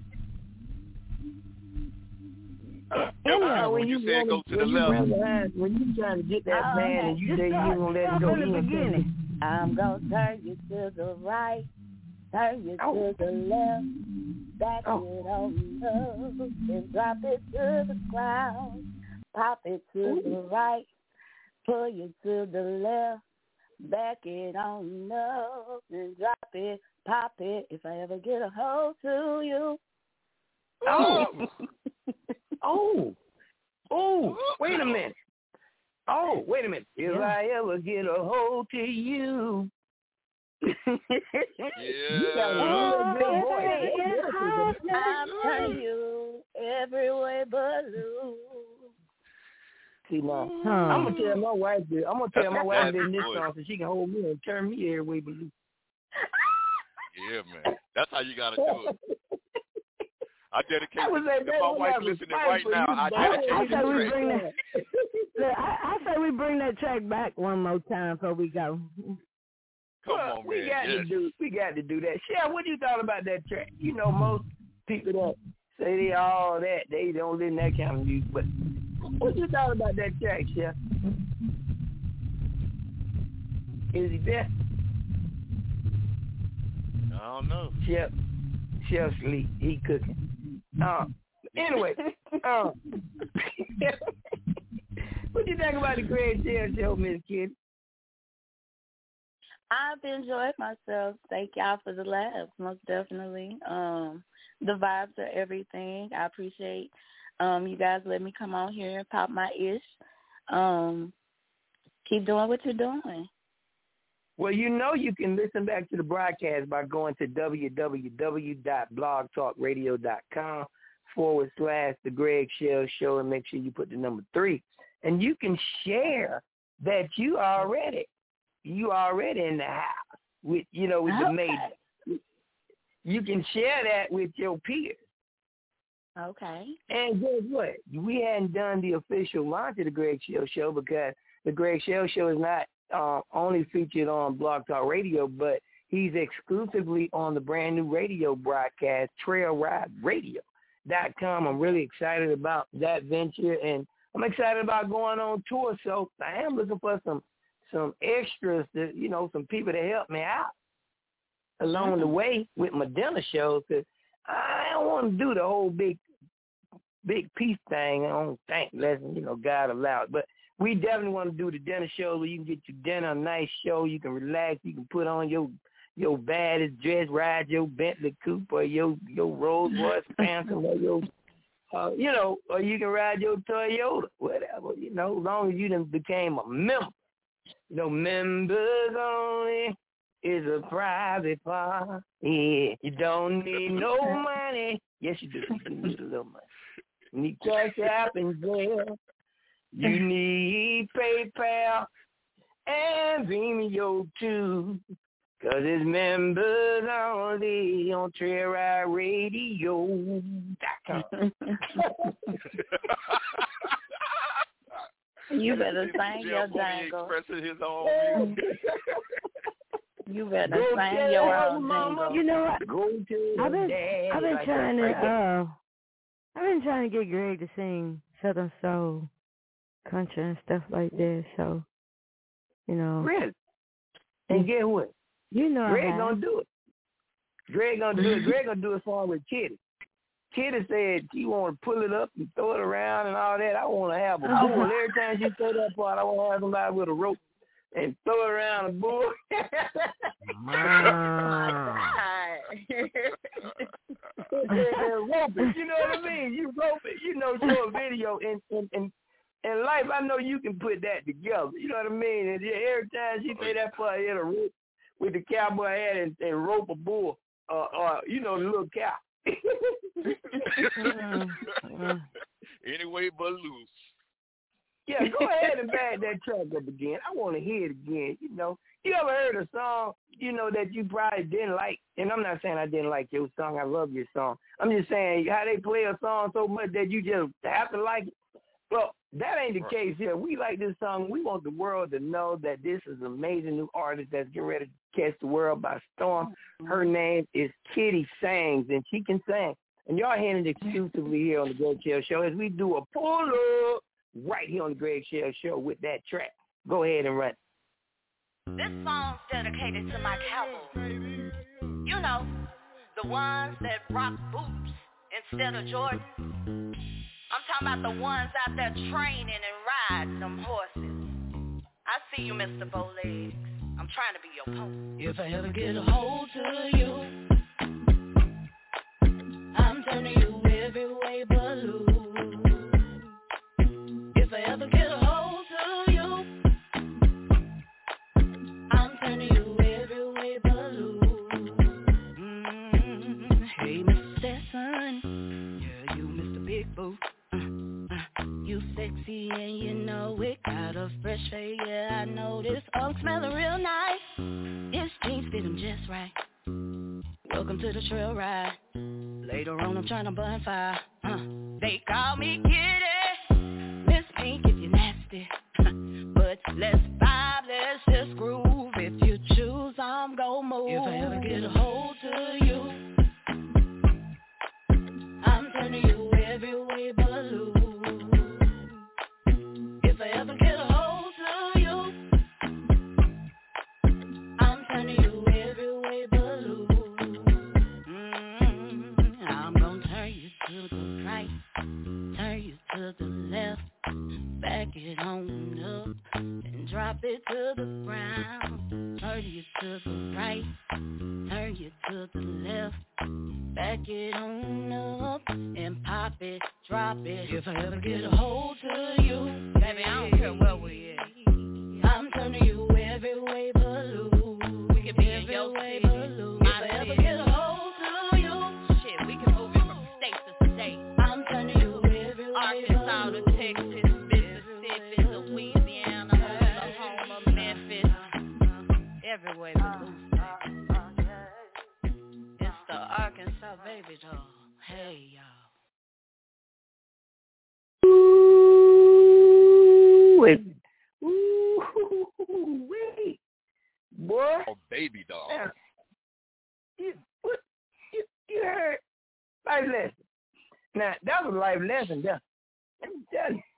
Uh, uh, when you said go to the left. Behind, when you trying to get that Oh, man okay. and you Just say you start, gonna let start it go from the in beginning. I'm gonna turn you to the right, turn you oh. to the left, back oh. it on up, and drop it to the ground. Pop it to Ooh. the right, pull you to the left, back it on up, and drop it, pop it. If I ever get a hold to you. Oh. oh. Oh. Wait a minute. Oh, wait a minute. If Yeah. I ever get a hold to you. Yeah. You got a real good voice. I'm turning you every way but loose. See now, Huh. I'm gonna tell my wife this. I'm gonna tell That's my a wife nasty this voice. song so she can hold me and turn me every way but loose. Yeah, man. That's how you got to do it. I dedicate. I was like, if my wife listening right now, I I, dedicate I this say we track. bring that. Look, I, I say we bring that track back one more time before we go. Come well, on, we man. got Yes. to do. We got to do that. Chef, what you thought about that track? You know, most people that say they all that they don't listen to that kind of music, but What you thought about that track, Chef? Is he there? I don't know. Chef, Chef sleep. He cooking. Uh, anyway, uh, what you think about the Greg Shell Show, Miss Kitty? I've enjoyed myself. Thank y'all for the laughs, most definitely. Um, the vibes are everything. I appreciate um, you guys letting me come on here and pop my ish. Um, keep doing what you're doing. Well, you know you can listen back to the broadcast by going to www.blogtalkradio.com forward slash The Greg Shell Show and make sure you put the number three. And you can share that you already, you already in the house with, you know, with the maid. You can share that with your peers. Okay. And guess what? We hadn't done the official launch of The Greg Shell Show because The Greg Shell Show is not Uh, only featured on Blog Talk Radio, but he's exclusively on the brand new radio broadcast, Trail Ride Radio dot com. I'm really excited about that venture, and I'm excited about going on tour. So I am looking for some some extras, to, you know, some people to help me out along mm-hmm. the way with my dinner shows. Cause I don't want to do the whole big big piece thing. I don't think, unless, you know, God allows. But we definitely want to do the dinner show where you can get your dinner, a nice show. You can relax. You can put on your your baddest dress, ride your Bentley Coupe or your your Rolls Royce Phantom or your, uh, you know, or you can ride your Toyota, whatever. You know, as long as you done became a member. You know, members only is a private part. Yeah, you don't need no money. Yes, you do. You need a little money. You need cash app and jail. You need PayPal and Vimeo too, cause it's members only on Trail Ride Radio dot com. You better sing your jingle. Expressing his own music. You better Go sing your own mama. jingle. You know what? Go to I've been dad. I've been Like trying to that. uh I've been trying to get Greg to sing Southern Soul, country and stuff like that. So, you know. Really? And get what? You know, Greg I gonna do it. Greg gonna do it. Greg gonna do it for with Kitty. Kitty said she want to pull it up and throw it around and all that. I want to have a bull. Every time she throw that part, I want to have somebody with a rope and throw it around a bull. And rope it. You know what I mean? You rope it. You know, show a video in in, in in life. I know you can put that together. You know what I mean? And every time she say that part, hit a rope with the cowboy hat and, and rope a bull, uh, uh, you know, the little cow. Anyway but loose. Yeah, go ahead and bag that track up again. I want to hear it again. You know, you ever heard a song, you know, that you probably didn't like? And I'm not saying I didn't like your song. I love your song. I'm just saying how they play a song so much that you just have to like it. Well, that ain't the case here. We like this song. We want the world to know that this is an amazing new artist that's getting ready to catch the world by storm. Her name is Kitty Sings, and she can sing. And y'all hearing it exclusively here on the Greg Shell Show as we do a pull-up right here on the Greg Shell Show with that track. Go ahead and run. This song's dedicated to my cowboys. You know, the ones that rock boots instead of Jordan. I'm talking about the ones out there training and riding them horses. I see you, Mister Bowlegs. I'm trying to be your pony. If I ever get a hold to you, I'm turning you every way but loose. If I ever get a hold to you, I'm turning you every way but loose. Mm-hmm. Hey, Mister Stetson, yeah, you Mister Big Boo. You sexy and you know it. Got a fresh face, yeah, I know this. Unk smelling real nice. His jeans fit him just right. Welcome to the trail ride. Later on I'm trying to burn fire. uh, They call me Kitty, Miss Pink if you're nasty. But let's vibe, let's just groove. If you choose, I'm gon' move. If I ever get a hold to you, I'm turning you every way but loose. on up and drop it to the ground. Turn you to the right, turn you to the left. Back it on up and pop it, drop it. If I ever get a hold to you, baby, I don't care where we at. I'm turning you every way but loose. We can be every in your way but loose. If I ever get a hold to you, shit, we can move it from state to state. I'm turning you every way Arkansas to Texas, Mississippi to Louisiana, Oklahoma, Memphis, every way but loose. It's the Arkansas baby doll. Hey, y'all. Ooh, it, ooh, wait, boy. Oh, baby doll. Now, you, what, you, you heard life lesson. Now, that was a life lesson, there. Let me tell you.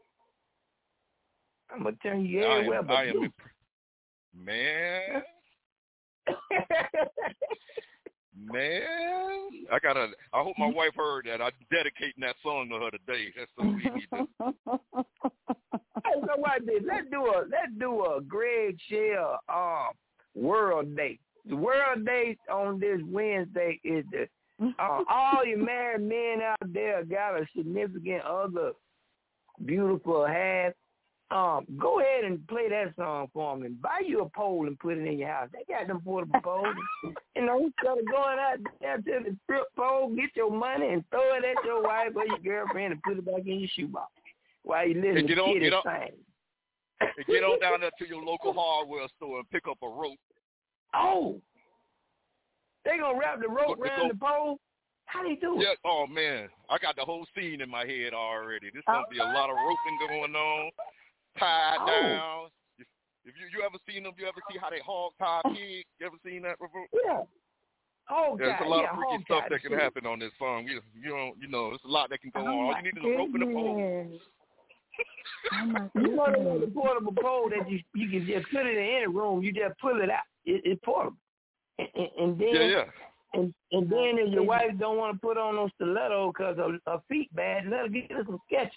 I'm going to turn you I everywhere am, but I am you. imp- Man. Man, I gotta. I hope my wife heard that. I'm dedicating that song to her today. That's something we need to. Hey, so what this? Let's do a let's do a Greg Shell um World Day. The World Day on this Wednesday is the uh, all you married men out there got a significant other, beautiful half. Um, go ahead and play that song for them and buy you a pole and put it in your house. They got them portable poles. You know, instead of going out there to the strip pole, get your money and throw it at your wife or your girlfriend and put it back in your shoebox while you listen And to get on, Kitty get on, sing. and get on down there to your local hardware store and pick up a rope. Oh, they gonna wrap the rope Go- around go- the pole? How they do it? Yeah. Oh man, I got the whole scene in my head already. There's gonna be a lot of roping going on. Tied Oh. down. If, if you you ever seen them, you ever see how they hog tie pigs? You ever seen that before? Yeah. Oh, There's God, a lot yeah, of freaky hog stuff tie that can shit. happen on this song. You you don't you know, there's a lot that can go Oh, on. All my you need is a rope and a pole. goodness. Oh my You know goodness. the portable pole that you you can just put it in any room. You just pull it out. It, it's portable. And, and, and then Yeah, yeah. and and then if your wife don't want to put on those stilettos because her, her feet bad, let her get her some sketches.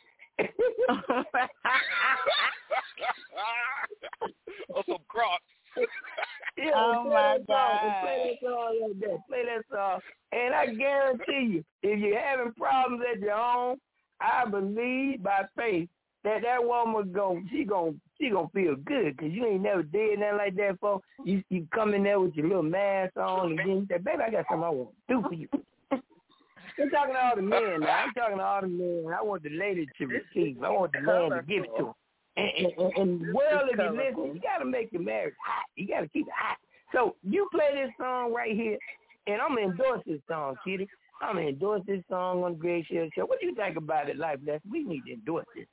Or some Crocs. Yeah, Oh, play my that song, and God. play that song like that. Play that song, and I guarantee you, if you're having problems at your home, I believe by faith that that woman go, she gon' she gonna feel good because you ain't never did nothing like that before. You you come in there with your little mask on, and then you say, "Baby, I got something I want to do for you." I'm talking to all the men now. I'm talking to all the men. I want the lady to receive. I want the man to give it to him. And, and, and well, if you listen, you got to make your marriage hot. You got to keep it hot. So you play this song right here, and I'm going to endorse this song, Kitty. I'm going to endorse this song on the Greg Shell Show. What do you think about it, Life Lesson? We need to endorse this.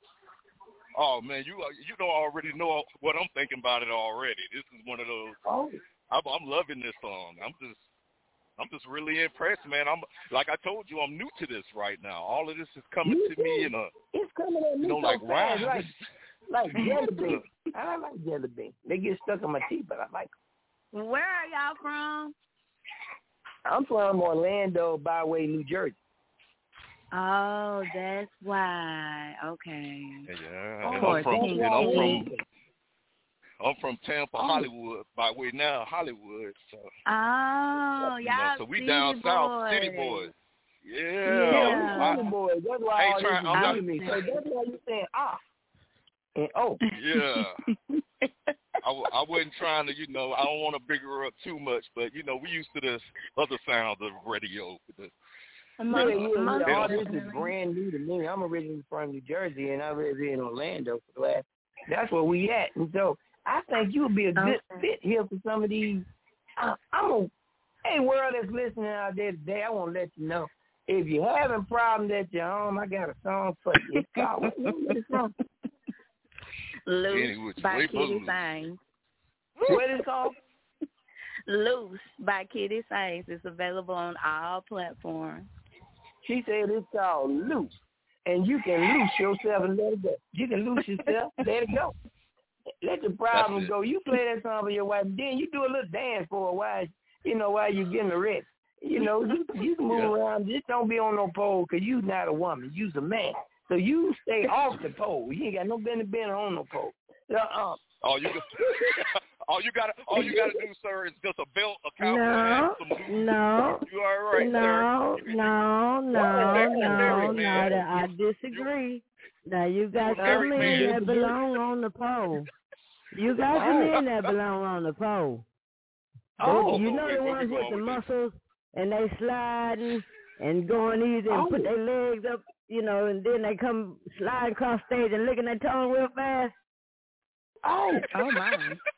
Oh man, you you don't already know what I'm thinking about it already. This is one of those. Oh. I'm, I'm loving this song. I'm just. I'm just really impressed, man. I'm like I told you, I'm new to this right now. All of this is coming Me to too. me in a, It's coming at me you know, so like fast, wow. like, like jelly beans. I like jelly beans. They get stuck in my teeth, but I like them. Where are y'all from? I'm from Orlando, by way, New Jersey. Oh, that's why. Okay. Yeah, Oh, and I'm from, that's and I'm why. from, I'm from Tampa, Oh. Hollywood, by way now, Hollywood. So, Oh, you know, y'all so we city down south, boys. city boys. Yeah. Yeah, I- we city boys. That's why ain't all trying- this I'm is not- new to me. So that's why you saying ah and oh. Yeah. I, w- I wasn't trying to, you know, I don't want to bigger her up too much, but, you know, we used to the other sounds of radio. The, Yeah, yeah, yeah. They All don't- this is brand new to me. I'm originally from New Jersey, and I live in Orlando for the last. That's where we at, and so I think you would be a good fit here for some of these. Uh, I'm a hey world that's listening out there today. I want to let you know if you're having problems at your home, I got a song for you. It's called what's the name of the song? Loose Anyway, by way Kitty boo. Sainz. What is it called? Loose by Kitty Sainz. It's available on all platforms. She said it's called loose, and you can loose yourself and let it go. You can loose yourself, let it go. Let your problems go. You play that song for your wife, then you do a little dance for a while, you know, while you're getting the rest. You know, you, you can move Yeah. around. Just don't be on no pole because you're not a woman. You's a man. So you stay off the pole. You ain't got no business being on no pole. Uh, all you all you gotta all you gotta do, sir, is just a belt, a cowboy No, hat, some no, you all right, no, sir. no, no, no, no. I disagree. Now you got some men that belong on the pole. You got some men that belong on the pole. Oh, you know the ones with the muscles and they sliding and going easy and put their legs up, you know, and then they come sliding across stage and licking their tongue real fast. Oh, oh my.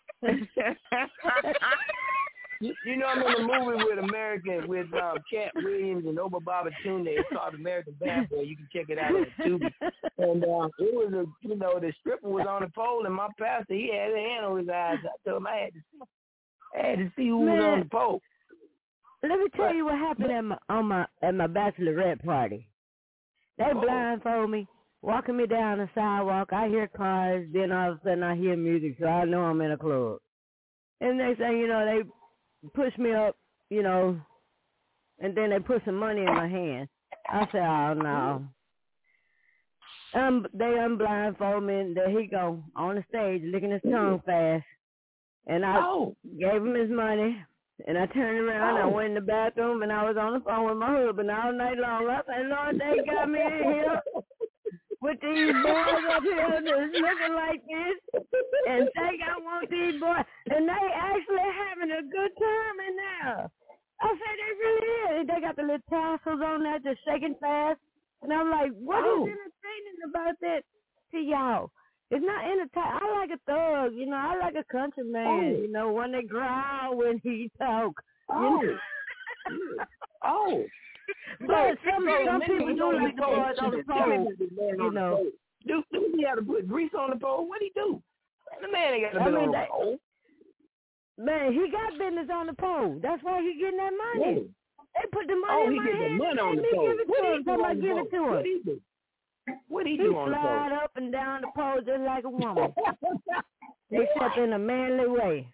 you, you know, I'm in a movie with American, with um, Cat Williams and Oba Babatunde. It's called American Bad Boy. You can check it out on YouTube. And uh, it was a, you know, the stripper was on the pole, and my pastor, he had a hand on his eyes. I told him I had to see, I had to see who Man, was on the pole. Let me tell but, you what happened at my on my at my bachelorette party. They oh. blindfold me, walking me down the sidewalk. I hear cars, then all of a sudden I hear music, so I know I'm in a club. And next thing you know, they push me up, you know, and then they put some money in my hand. I said, oh, no. Um, they unblindfold me, and there he go, on the stage, licking his tongue fast. And I oh. gave him his money, and I turned around, oh. I went in the bathroom, and I was on the phone with my husband all night long. I said, Lord, they got me in here with these boys up here that's looking like this, and think I want these boys, and they actually having a good time in there. I said, they really is. They got the little tassels on there just shaking fast. And I'm like, what oh. is entertaining about that to y'all? It's not entertaining. I like a thug, you know. I like a country man, oh. you know, when they growl when he talk. Oh. You know? oh. But some, some people do like the boys on the pole, you know. Do, do he have to put grease on the pole? What'd he do? The man ain't got to I be mean, on the that, pole. Man, he got business on the pole. That's why he getting that money. Yeah. They put the money oh, in he my get hand. The money on the pole. Give it what to him. Somebody give it to him. What he do? What he, he do on the pole? He slide up and down the pole just like a woman, except in a manly way.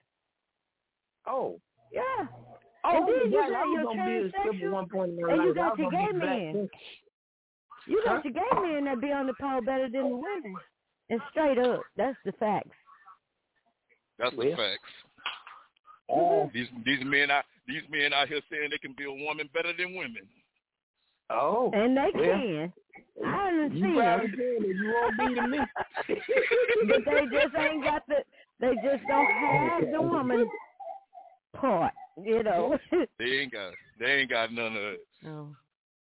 Oh. Yeah. Oh, and then you yeah, got your transsexual, one point in and you got your gay men. You got your gay men that be on the pole better than the women. And straight up, that's the facts. That's the yeah. facts. Oh. These these men out these men out here saying they can be a woman better than women. Oh. And they well, can. I didn't see them. You won't be to me. But they just ain't got the. They just don't have the woman part. You know. They ain't got. They ain't got none of it. No.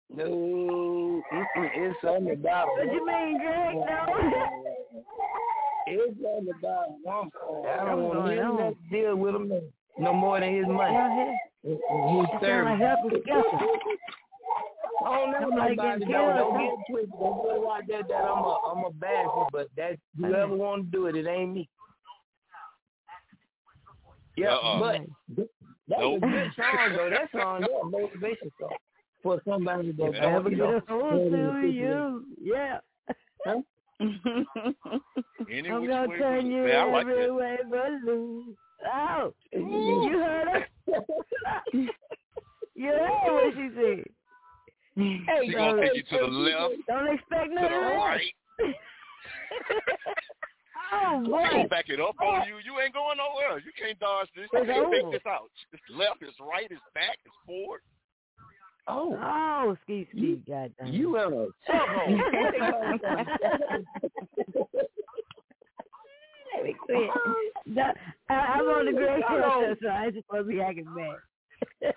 No, it's on the bottom. What you mean, Greg? No. It's on the bottom. I don't want him to deal with him no more than his money. He's serving. Like help I don't know nobody. Don't, don't get twisted. Don't go like that. That I'm a I'm a bastard, but that whoever want to do it, it ain't me. Yeah, uh-uh. but that's nope. a good song though. That song, that's a motivation song for somebody that yeah, never get a hold to you. Yeah. Huh? Any I'm gonna turn you man, every like way but loose. Oh, you heard her? You heard what she said. Hey, she gonna take you to the left, don't expect nothing to the right. Oh boy! She gonna back it up on you. You ain't going nowhere. You can't dodge this. You it's can't over. take this out. It's left, it's right, it's back, it's forward. Oh, oh, ski ski, goddamn! You have a Let me quit. I, I'm on the great show, so I ain't supposed to be acting bad.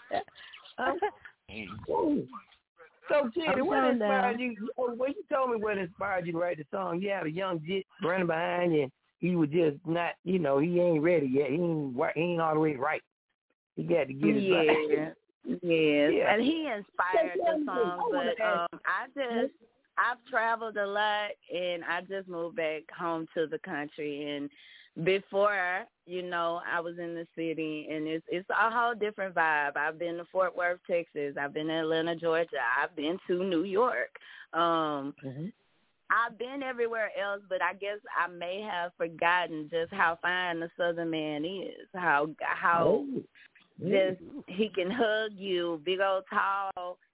um, so, Teddy, what inspired you? When you told me what inspired you to write the song, you had a young jit running behind you. And he was just not, you know, he ain't ready yet. He ain't, he ain't all the way right. He got to get it yeah. right. Yes, yeah. and he inspired the song, but um, I just, I've traveled a lot, and I just moved back home to the country, and before, you know, I was in the city, and it's it's a whole different vibe. I've been to Fort Worth, Texas. I've been to Atlanta, Georgia. I've been to New York. Um, mm-hmm. I've been everywhere else, but I guess I may have forgotten just how fine the Southern man is, how how. Oh. Just he can hug you, big old tall.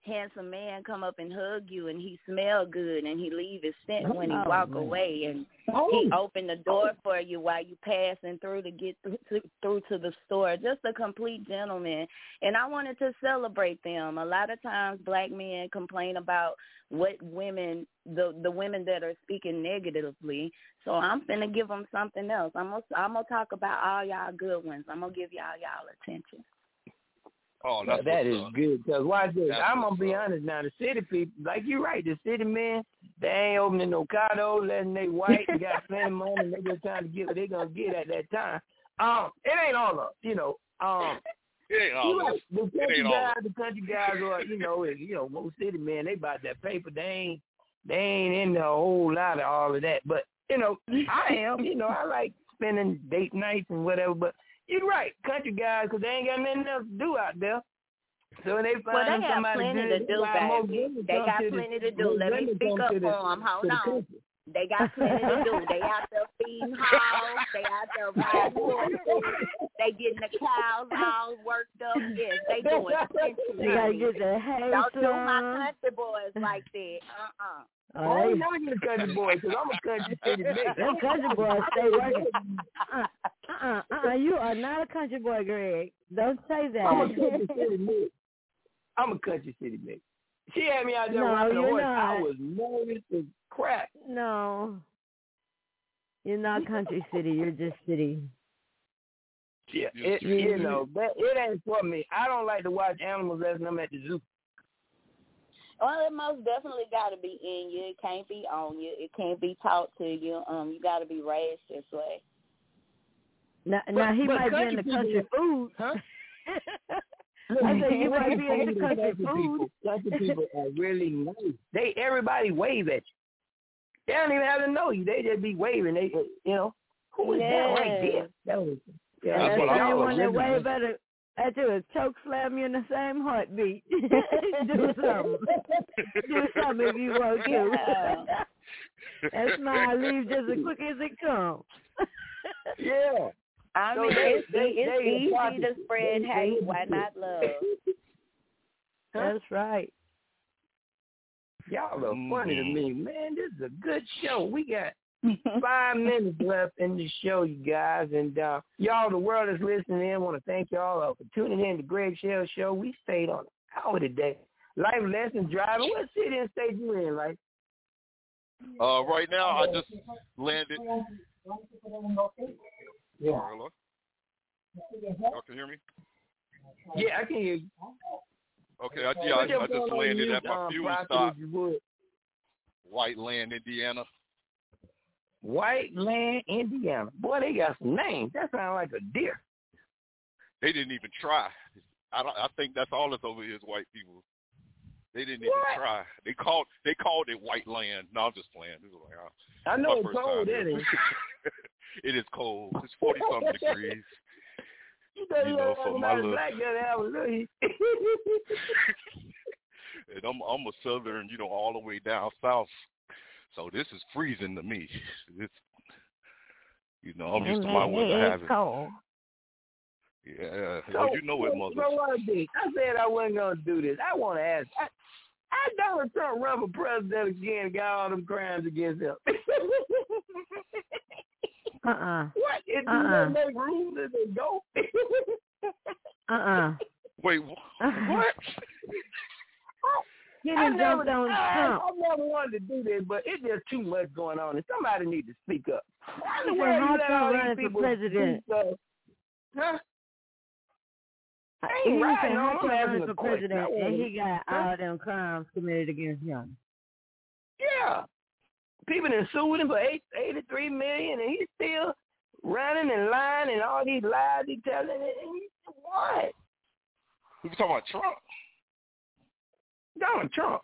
handsome man come up and hug you and he smell good and he leave his scent when he Oh, walk man. away and Oh. he open the door for you while you passing through to get through to, through to the store. Just a complete gentleman. And I wanted to celebrate them. A lot of times black men complain about what women, the the women that are speaking negatively. So I'm finna give them something else. I'm gonna, I'm gonna talk about all y'all good ones. I'm gonna give y'all y'all attention. Oh, Yeah, that's that is what's up. good. Because watch this. That's I'm going what's to be up. honest now. The city people, like you right, the city men, they ain't opening no condos, letting they white and got plenty of money, and they just trying to get what they going to get at that time. Um, It ain't all up, you know. Um, It ain't all you up. right. The It country ain't all guys, up. the country guys are, you know, and, you know, most city men, they about that paper. They ain't, they ain't into a whole lot of all of that. But, you know, I am, you know, I like spending date nights and whatever. But you're right, country guys, because they ain't got nothing else to do out there. So when they find Well, they have somebody plenty good, to do, why more baby. women They come got to the- plenty to do. more Let me women speak come up to for the- them. Hold to the on. country. They got plenty to do. They out there feeding hogs. They out there riding horses. They getting the cows all worked up. Yes, they doing plenty. They gotta get their hay Don't do my slung. country boys like that. Uh-uh. Oh, I'm not a country boy because I'm a country city nigga. Them country boys stay working. Uh, uh, uh, you are not a country boy, Greg. Don't say that. I'm a country city nigga. I'm a country city nigga. She had me out there No, riding a you're horse. not. I was nervous as crap. No, you're not country city. You're just city. Yeah, it, you know, that, it ain't for me. I don't like to watch animals as I'm at the zoo. Well, it most definitely got to be in you. It can't be on you. It can't be taught to you. Um, you got to be raised this way. Now, But- now he but might be country into people- country food. Huh? I said you might be into country Country food. people, country people are really nice. They everybody wave at you. They don't even have to know you. They just be waving. They, you know, who is that right there? That was, yeah, And that's that what I same was one that really- wave at it, at you, choke slam you in the same heartbeat. Do something. Do something if you want to. That smile leaves just as quick as it comes. Yeah. I So mean, they- it's, they- it's they easy positive. to spread They- hate. they- Why not love? That's right. Y'all are funny to me, man. This is a good show. We got five minutes left in the show, you guys, and uh, y'all, the world is listening in. Want to thank y'all uh, for tuning in to Greg Shell Show. We stayed on an hour today. Life lessons driving. What city and state you in, like? Uh, right now, I just landed. Yeah. Oh, hello? Y'all can hear me? Yeah, I can hear you. Okay, I, yeah, I, Put your I just phone on landed mute, at my um, fuel Prophet, stop, if you would. White Land, Indiana. White Land, Indiana. Boy, they got some names. That sounds like a deer. They didn't even try. I don't, I think that's all that's over here is white people. They didn't even What? try. They called they called it White Land. No, I'm just playing. This is like, uh, I know my it's first cold, time isn't it? here. It is cold. It's forty something degrees. You know, You know, for my little, black girl to have a little heat. and I'm I'm a southern, you know, all the way down south. So this is freezing to me. It's, you know, I'm used to my weather having. cold. Yeah, So, well, you know it, mother. So what I did, I said I wasn't going to do this. I want to ask, I, I Donald Trump run for president again and got all them crimes against him. Uh-uh. What? It do Uh-uh. they make rules as they go? Uh-uh. Wait, wh- what? He I done never, jumped on I, Trump. I never wanted to do this, but it's just too much going on, and somebody need to speak up. Why in He the said, world you how let Trump all running these for people president? speak up? Huh? I He ain't was riding saying, on. how I'm Trump asking running a for question. president, I and wanna- he got Huh? all them crimes committed against him. Yeah. People done sued him for eight, eighty-three million dollars, and he's still running and lying and all these lies he telling. And he, what? We talking about Trump. Donald Trump.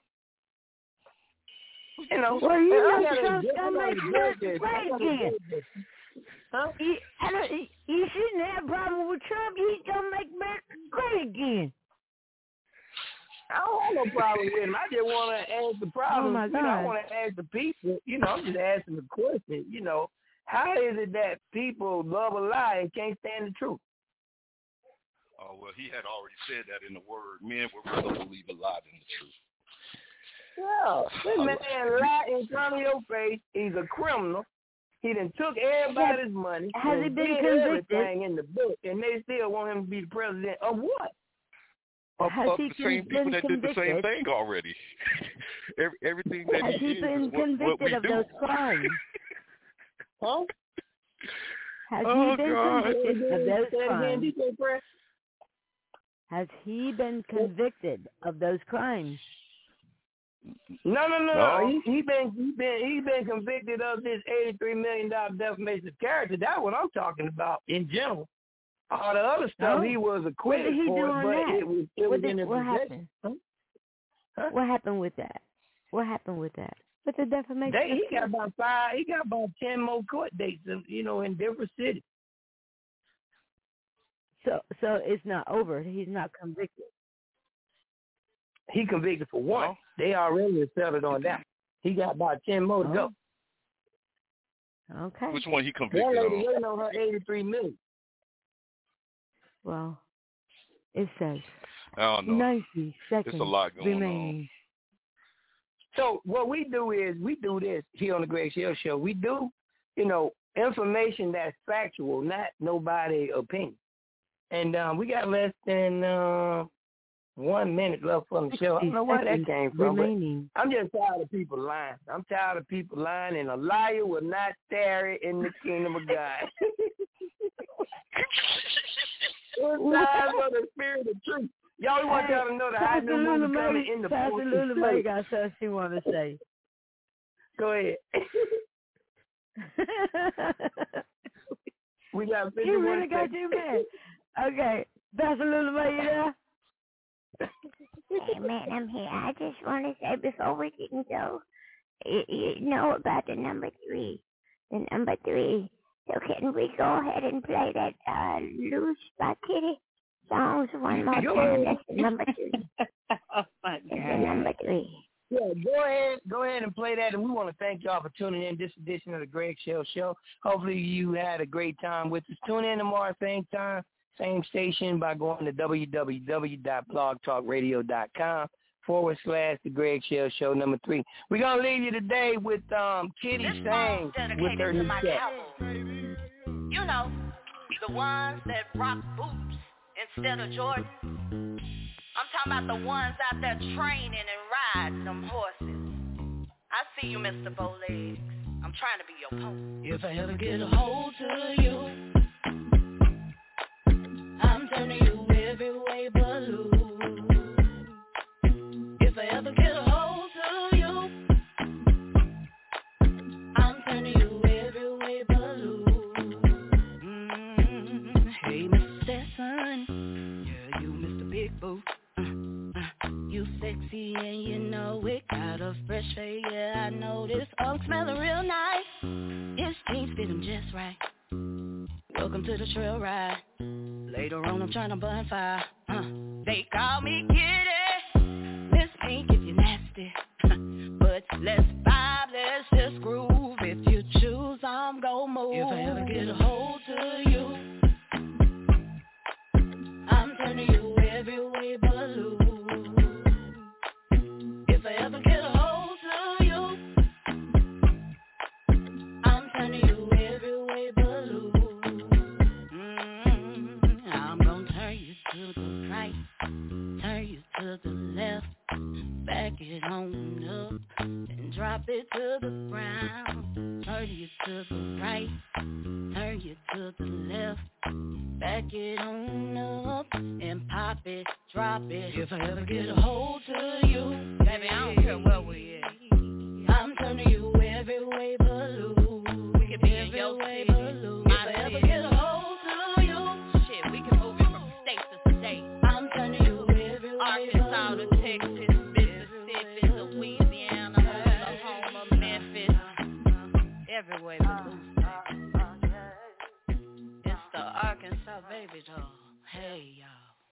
You know, Well, you I know gotta Trump's judge- I gonna gotta make judge America this. I great gotta again. judge this. Huh? He, I don't, he, he shouldn't have a problem with Trump. He's gonna make America great again. I don't have no problem with him. I just want to ask the problem. Oh, my You know, I God. want to ask the people. You know, I'm just asking the question. You know, how is it that people love a lie and can't stand the truth? Oh, well, he had already said that in the word. Men would rather believe a lie than the truth. Yeah, this man lied in front of your face. He's a criminal. He done took everybody's money. Has he and been did convicted? everything in the book, and they still want him to be the president of what? Of, Has of he the same been people that convicted? did the same thing already. Every, everything that Has he, he is been is what, what convicted we of do. those crimes? Huh? Has Oh, he been God. convicted of those Say it again, crimes? D J Press. Has he been convicted of those crimes? No, no, no, No. no. He, he been he been he been convicted of this eighty-three million dollar defamation of character. That's what I'm talking about in general. All the other stuff Oh. he was acquitted What did he for, do on but that? it was it What was did- in his what possession. happened? Huh? What happened with that? What happened with that? With the defamation? They, of he got character? about five. He got about ten more court dates, you know, in different cities. So, so it's not over. He's not convicted. He convicted for one. No. They already settled on that. He got about ten more to Oh. go. Okay. Which one he convicted That lady on? waiting on her eighty-three million. Well, it says I don't know. ninety seconds It's a lot going remaining. So what we do is we do this here on the Greg Shield Show. We do, you know, information that's factual, not nobody opinion. And um, we got less than uh, one minute left on the show. I don't know where that came from. But Remaining. I'm just tired of people lying. I'm tired of people lying, and a liar will not tarry in the kingdom of God. It's time for the spirit of truth. Y'all want y'all to know that I Pastor knew Lula movie coming May, in the Pastor fourth Lula May slate. got something she want to say. Go ahead. We got fifty You more really got seconds. you mad. Okay. Pastor Lula May, you there? Hey, man, I'm here. I just want to say before we can go, you, you know about the number three. The number three. So can we go ahead and play that uh, Loose by Kitty songs one more Go time? ahead. That's the number three. Oh, my That's the God. number three. Yeah, go ahead, go ahead and play that, and we want to thank y'all for tuning in this edition of the Greg Shell Show. Hopefully you had a great time with us. Tune in tomorrow, same time, same station by going to www.blogtalkradio.com forward slash the Greg Shell Show number three. We're gonna leave you today with um Kitty This Sang song's with her dedicated to new my set. cowboys. You know, the ones that rock boots instead of Jordan. I'm talking about the ones out there training and riding them horses. I see you, Mister Bowlegs. I'm trying to be your pony. If I ever get a hold to you, I'm turning you every way but loose. If I ever get a hold to you, I'm turning you every way but loose. Mm-hmm. Hey, Mister Stetson, yeah, you Mister Big Boot. You sexy and you know it. Got a fresh face, yeah, I know this. I'm smelling real nice. His jeans fit him just right. Welcome to the trail ride. Later on, I'm trying to burn fire. Uh, they call me Kitty, Miss Pink if you're nasty. But let's vibe, let's just groove. If you choose, I'm gon' move. If I ever get a hold to you, I'm turning you every way but loose. If I ever get a hold to you, I'm turning you every way but loose. Mm-hmm. I'm gonna turn you to the right, turn you to the left, back it on up, and drop it to the ground. Turn you to the right, turn you to the left, back it on up, and pop it, drop it. If I ever get a hold to you, baby, I don't care where we at. I'm turning you every way but loose. We can be in your way but loose. If I ever get a hold to you, shit, we can move it from state to state. I'm turning you every way Arkansas to Texas, Mississippi to Louisiana, Oklahoma, Memphis, every way but loose. It's the Arkansas baby doll. Hey y'all.